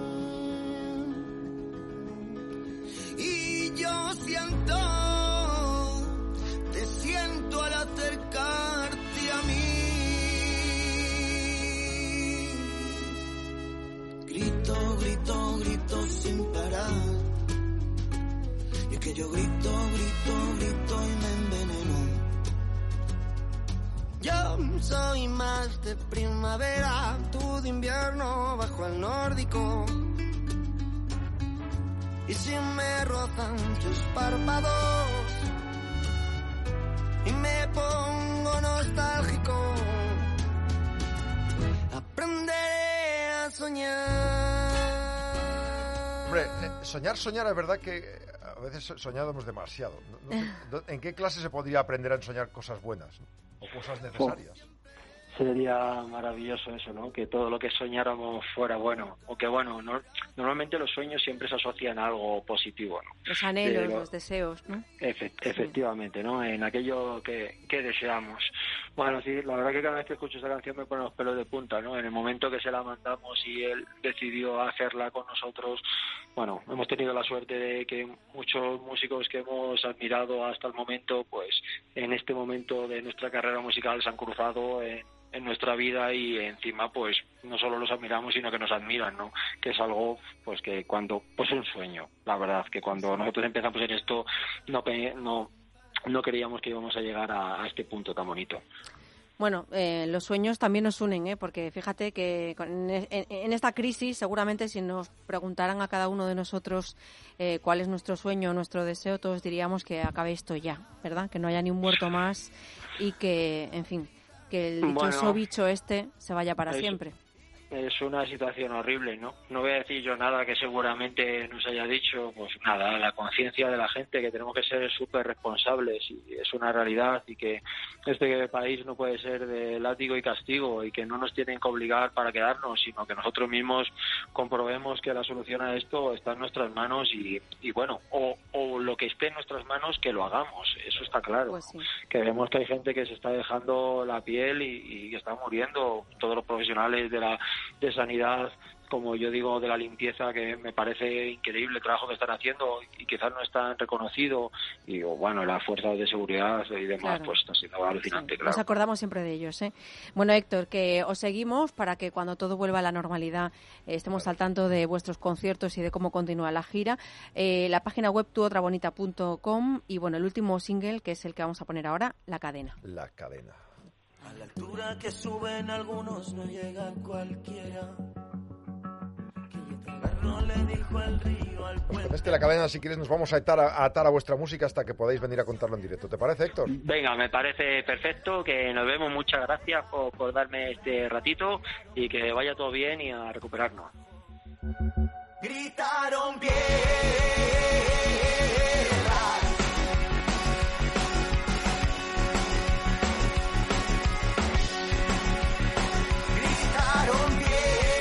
Y yo siento. Te siento al acercarte a mí. Grito, grito, grito sin parar. Y es que yo grito, grito, grito y me enveneno. Yo soy más de primavera, tú de invierno bajo el nórdico. Y si me rozan tus párpados y me pongo nostálgico, aprenderé a soñar. Hombre, eh, soñar, soñar, es verdad que a veces so- soñamos demasiado. No- no sé, do- ¿En qué clase se podría aprender a soñar cosas buenas, ¿no? O cosas necesarias? Sería maravilloso eso, ¿no? Que todo lo que soñáramos fuera bueno. O que, bueno, no, normalmente los sueños siempre se asocian a algo positivo, ¿no? Los anhelos, Pero- los deseos, ¿no? Efe- efectivamente, ¿no? En aquello que, que deseamos. Bueno, sí, la verdad que cada vez que escucho esa canción me pone los pelos de punta, ¿no? En el momento que se la mandamos y él decidió hacerla con nosotros, bueno, hemos tenido la suerte de que muchos músicos que hemos admirado hasta el momento, pues en este momento de nuestra carrera musical se han cruzado en, en nuestra vida y encima, pues no solo los admiramos, sino que nos admiran, ¿no? Que es algo, pues que cuando, pues un sueño, la verdad, que cuando nosotros empezamos en esto no pe- no no creíamos que íbamos a llegar a, a este punto tan bonito. Bueno, eh, los sueños también nos unen, ¿eh? Porque fíjate que con, en, en esta crisis, seguramente si nos preguntaran a cada uno de nosotros eh, cuál es nuestro sueño, nuestro deseo, todos diríamos que acabe esto ya, ¿verdad? Que no haya ni un muerto más y que, en fin, que el dichoso Bueno, bicho este se vaya para es- siempre. Es una situación horrible, ¿no? No voy a decir yo nada que seguramente nos haya dicho, pues nada, la conciencia de la gente, que tenemos que ser súper responsables y es una realidad y que este país no puede ser de látigo y castigo y que no nos tienen que obligar para quedarnos, sino que nosotros mismos comprobemos que la solución a esto está en nuestras manos y, y bueno, o, o lo que esté en nuestras manos que lo hagamos, eso está claro. Pues sí. Que vemos que hay gente que se está dejando la piel y, y que está muriendo, todos los profesionales de la de sanidad, como yo digo, de la limpieza, que me parece increíble el trabajo que están haciendo y quizás no están reconocido, y o, bueno, las fuerzas de seguridad y demás, Claro. pues está siendo alucinante, Sí, claro. Nos acordamos siempre de ellos, ¿eh? Bueno, Héctor, que os seguimos para que cuando todo vuelva a la normalidad eh, estemos al tanto de vuestros conciertos y de cómo continúa la gira. Eh, la página web tu otra bonita punto com y, bueno, el último single, que es el que vamos a poner ahora, La Cadena. La Cadena. A la altura que suben algunos no llega cualquiera. Que yo te agarro, le dijo el río al puente. Con este La Cadena, si quieres, nos vamos a atar a, a atar a vuestra música hasta que podáis venir a contarlo en directo. ¿Te parece, Héctor? Venga, me parece perfecto, que nos vemos, muchas gracias por, por darme este ratito y que vaya todo bien y a recuperarnos. Gritaron bien. Gritaron bien.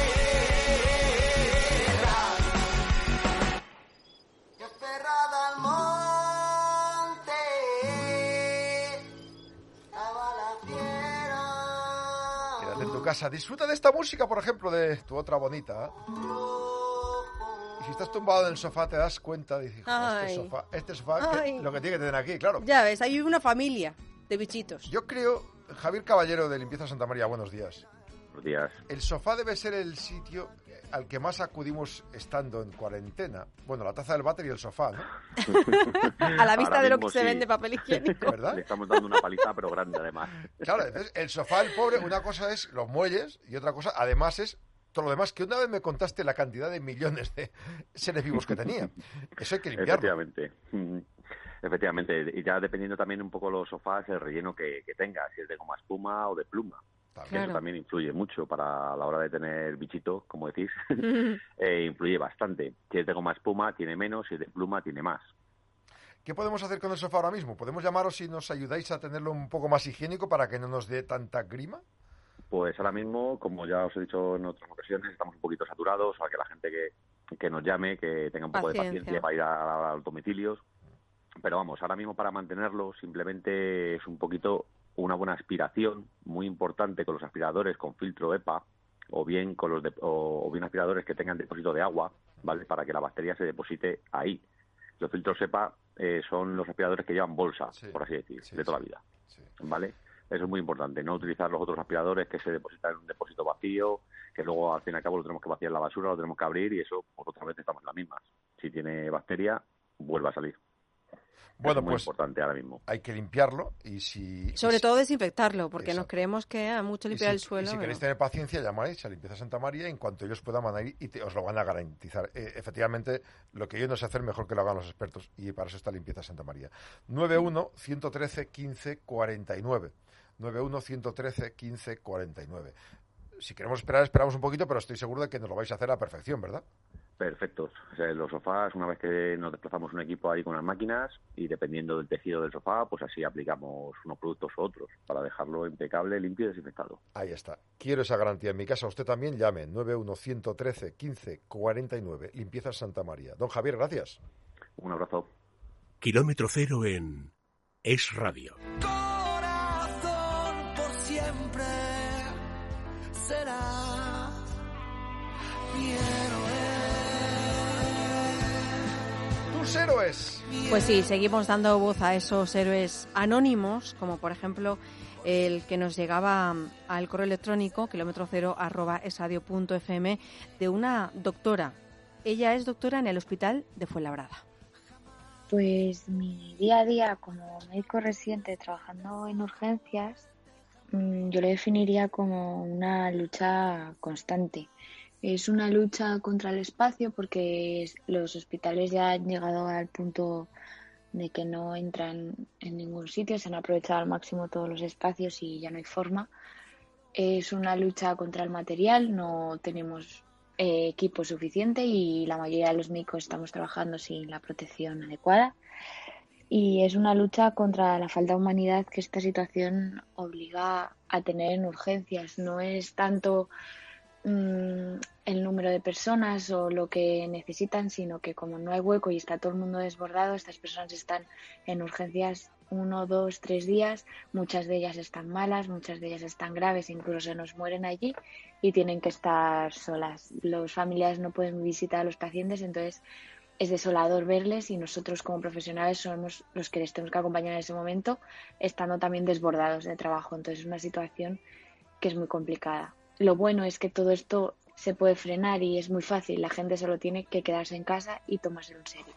Yo cerrada al monte, estaba la fiera. Quédate en tu casa. Disfruta de esta música, por ejemplo, de tu otra bonita. Y si estás tumbado en el sofá, te das cuenta, dices, "Joder, este Ay. sofá, este sofá, que- Ay. lo que tiene que tener aquí, claro. Ya ves, hay una familia de bichitos. Yo creo, Javier Caballero de Limpieza Santa María, buenos días. Buenos días. El sofá debe ser el sitio al que más acudimos estando en cuarentena. Bueno, la taza del váter y el sofá, ¿no? A la vista Ahora de lo mismo que se sí. vende papel higiénico. ¿Verdad? Le estamos dando una paliza, pero grande además. Claro, entonces el sofá, el pobre, una cosa es los muelles y otra cosa, además, es todo lo demás. Que una vez me contaste la cantidad de millones de seres vivos que tenía. Eso hay que limpiarlo. Efectivamente. Mm, Efectivamente. Y ya dependiendo también un poco los sofás, el relleno que, que tenga, si es de goma espuma o de pluma. Que Claro. Eso también influye mucho para la hora de tener bichitos, como decís. eh, influye bastante. Si es de goma espuma, tiene menos. Si es de pluma, tiene más. ¿Qué podemos hacer con el sofá ahora mismo? ¿Podemos llamaros si nos ayudáis a tenerlo un poco más higiénico para que no nos dé tanta grima? Pues ahora mismo, como ya os he dicho en otras ocasiones, estamos un poquito saturados, a que la gente que, que nos llame, que tenga un poco de Paciencia. paciencia para ir a, a los domicilios. Pero vamos, ahora mismo para mantenerlo simplemente es un poquito una buena aspiración, muy importante con los aspiradores con filtro E P A, o bien con los de- o, o bien aspiradores que tengan depósito de agua, ¿vale? Para que la bacteria se deposite ahí. Los filtros E P A eh, son los aspiradores que llevan bolsa, por así decir, de toda la vida, ¿vale? Eso es muy importante, no utilizar los otros aspiradores que se depositan en un depósito vacío, que luego al fin y al cabo lo tenemos que vaciar en la basura, lo tenemos que abrir y eso, por otra vez, estamos en las mismas. Si tiene bacteria, vuelve a salir. Bueno, Eso es muy pues importante ahora mismo. hay que limpiarlo y si... Sobre y si- todo desinfectarlo, porque nos Exacto. creemos que a mucho y limpiar si- el suelo. y si bueno. queréis tener paciencia, llamáis a Limpieza Santa María y en cuanto ellos puedan van a ir y te- os lo van a garantizar. Eh, efectivamente, lo que yo no sé hacer mejor que lo hagan los expertos y para eso está Limpieza Santa María. nueve uno, uno trece, quince, cuarenta y nueve. nueve uno, uno trece, quince, cuarenta y nueve. Si queremos esperar, esperamos un poquito, pero estoy seguro de que nos lo vais a hacer a perfección, ¿verdad? Perfectos. O sea, los sofás, una vez que nos desplazamos un equipo ahí con las máquinas y dependiendo del tejido del sofá, pues así aplicamos unos productos u otros para dejarlo impecable, limpio y desinfectado. Ahí está. Quiero esa garantía en mi casa. Usted también llame nueve uno, uno trece, quince, cuarenta y nueve. Limpieza Santa María. Don Javier, gracias. Un abrazo. Kilómetro cero en Es Radio. Corazón por siempre será mi héroe. ¡Tus héroes! Pues sí, seguimos dando voz a esos héroes anónimos, como por ejemplo el que nos llegaba al correo electrónico kilómetro cero arroba esradio punto fm de una doctora. Ella es doctora en el Hospital de Fuenlabrada. Pues mi día a día como médico residente trabajando en urgencias yo lo definiría como una lucha constante. Es una lucha contra el espacio porque los hospitales ya han llegado al punto de que no entran en ningún sitio, se han aprovechado al máximo todos los espacios y ya no hay forma. Es una lucha contra el material, no tenemos eh, equipo suficiente y la mayoría de los médicos estamos trabajando sin la protección adecuada. Y es una lucha contra la falta de humanidad que esta situación obliga a tener en urgencias. No es tanto mmm, el número de personas o lo que necesitan, sino que como no hay hueco y está todo el mundo desbordado, estas personas están en urgencias uno, dos, tres días, muchas de ellas están malas, muchas de ellas están graves, incluso se nos mueren allí y tienen que estar solas. Los familiares no pueden visitar a los pacientes, entonces es desolador verles y nosotros como profesionales somos los que les tenemos que acompañar en ese momento, estando también desbordados de trabajo. Entonces es una situación que es muy complicada. Lo bueno es que todo esto se puede frenar y es muy fácil, la gente solo tiene que quedarse en casa y tomárselo en serio.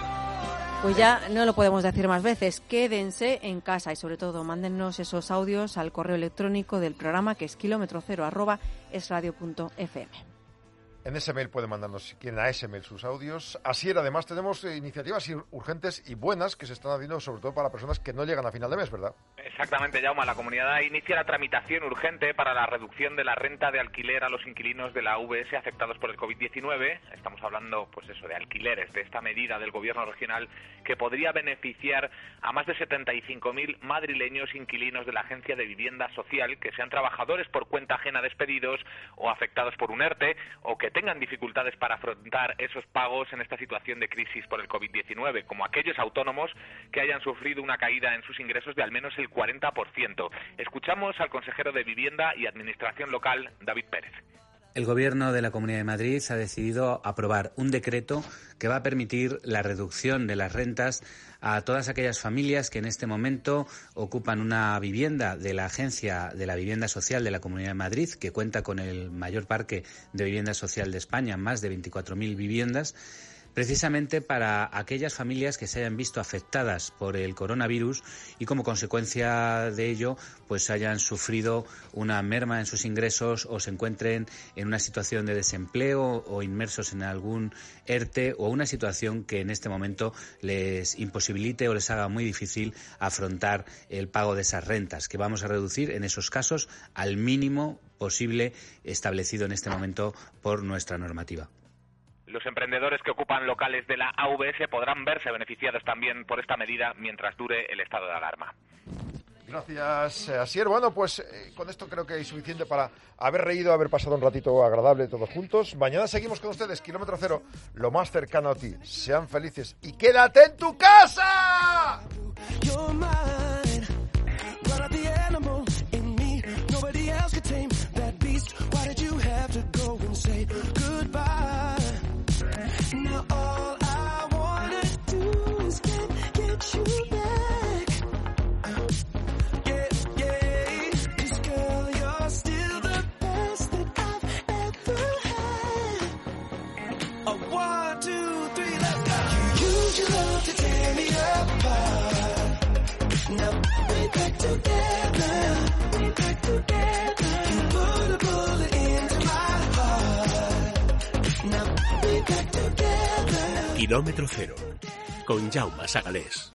Pues ya no lo podemos decir más veces, quédense en casa y sobre todo mándennos esos audios al correo electrónico del programa que es kilómetro cero arroba esradio punto f m. En ese mail pueden mandarnos, si quieren, a ese mail sus audios. Así era, además tenemos eh, iniciativas urgentes y buenas que se están haciendo sobre todo para personas que no llegan a final de mes, ¿verdad? Exactamente, Jaume. La comunidad inicia la tramitación urgente para la reducción de la renta de alquiler a los inquilinos de la U V S afectados por el covid diecinueve. Estamos hablando, pues eso, de alquileres, de esta medida del gobierno regional que podría beneficiar a más de setenta y cinco mil madrileños inquilinos de la Agencia de Vivienda Social que sean trabajadores por cuenta ajena despedidos o afectados por un ERTE o que tengan dificultades para afrontar esos pagos en esta situación de crisis por el covid diecinueve, como aquellos autónomos que hayan sufrido una caída en sus ingresos de al menos el cuarenta por ciento. Escuchamos al consejero de Vivienda y Administración Local, David Pérez. El Gobierno de la Comunidad de Madrid ha decidido aprobar un decreto que va a permitir la reducción de las rentas a todas aquellas familias que en este momento ocupan una vivienda de la Agencia de la Vivienda Social de la Comunidad de Madrid, que cuenta con el mayor parque de vivienda social de España, más de veinticuatro mil viviendas, precisamente para aquellas familias que se hayan visto afectadas por el coronavirus y como consecuencia de ello pues hayan sufrido una merma en sus ingresos o se encuentren en una situación de desempleo o inmersos en algún ERTE o una situación que en este momento les imposibilite o les haga muy difícil afrontar el pago de esas rentas, que vamos a reducir en esos casos al mínimo posible establecido en este momento por nuestra normativa. Los emprendedores que ocupan locales de la A V S podrán verse beneficiados también por esta medida mientras dure el estado de alarma. Gracias, Asier. Bueno, pues eh, con esto creo que es suficiente para haber reído, haber pasado un ratito agradable todos juntos. Mañana seguimos con ustedes, Kilómetro Cero, lo más cercano a ti. Sean felices y quédate en tu casa. Now all I wanna do is get, get you back. Yeah, yeah, 'cause girl, you're still the best that I've ever had. A one, two, three, let's go. You use your love to tear me apart. Now we're back together, we're back together. You put a bullet into my heart. Now we're back together. Kilómetro Cero, con Jaume Sagalés.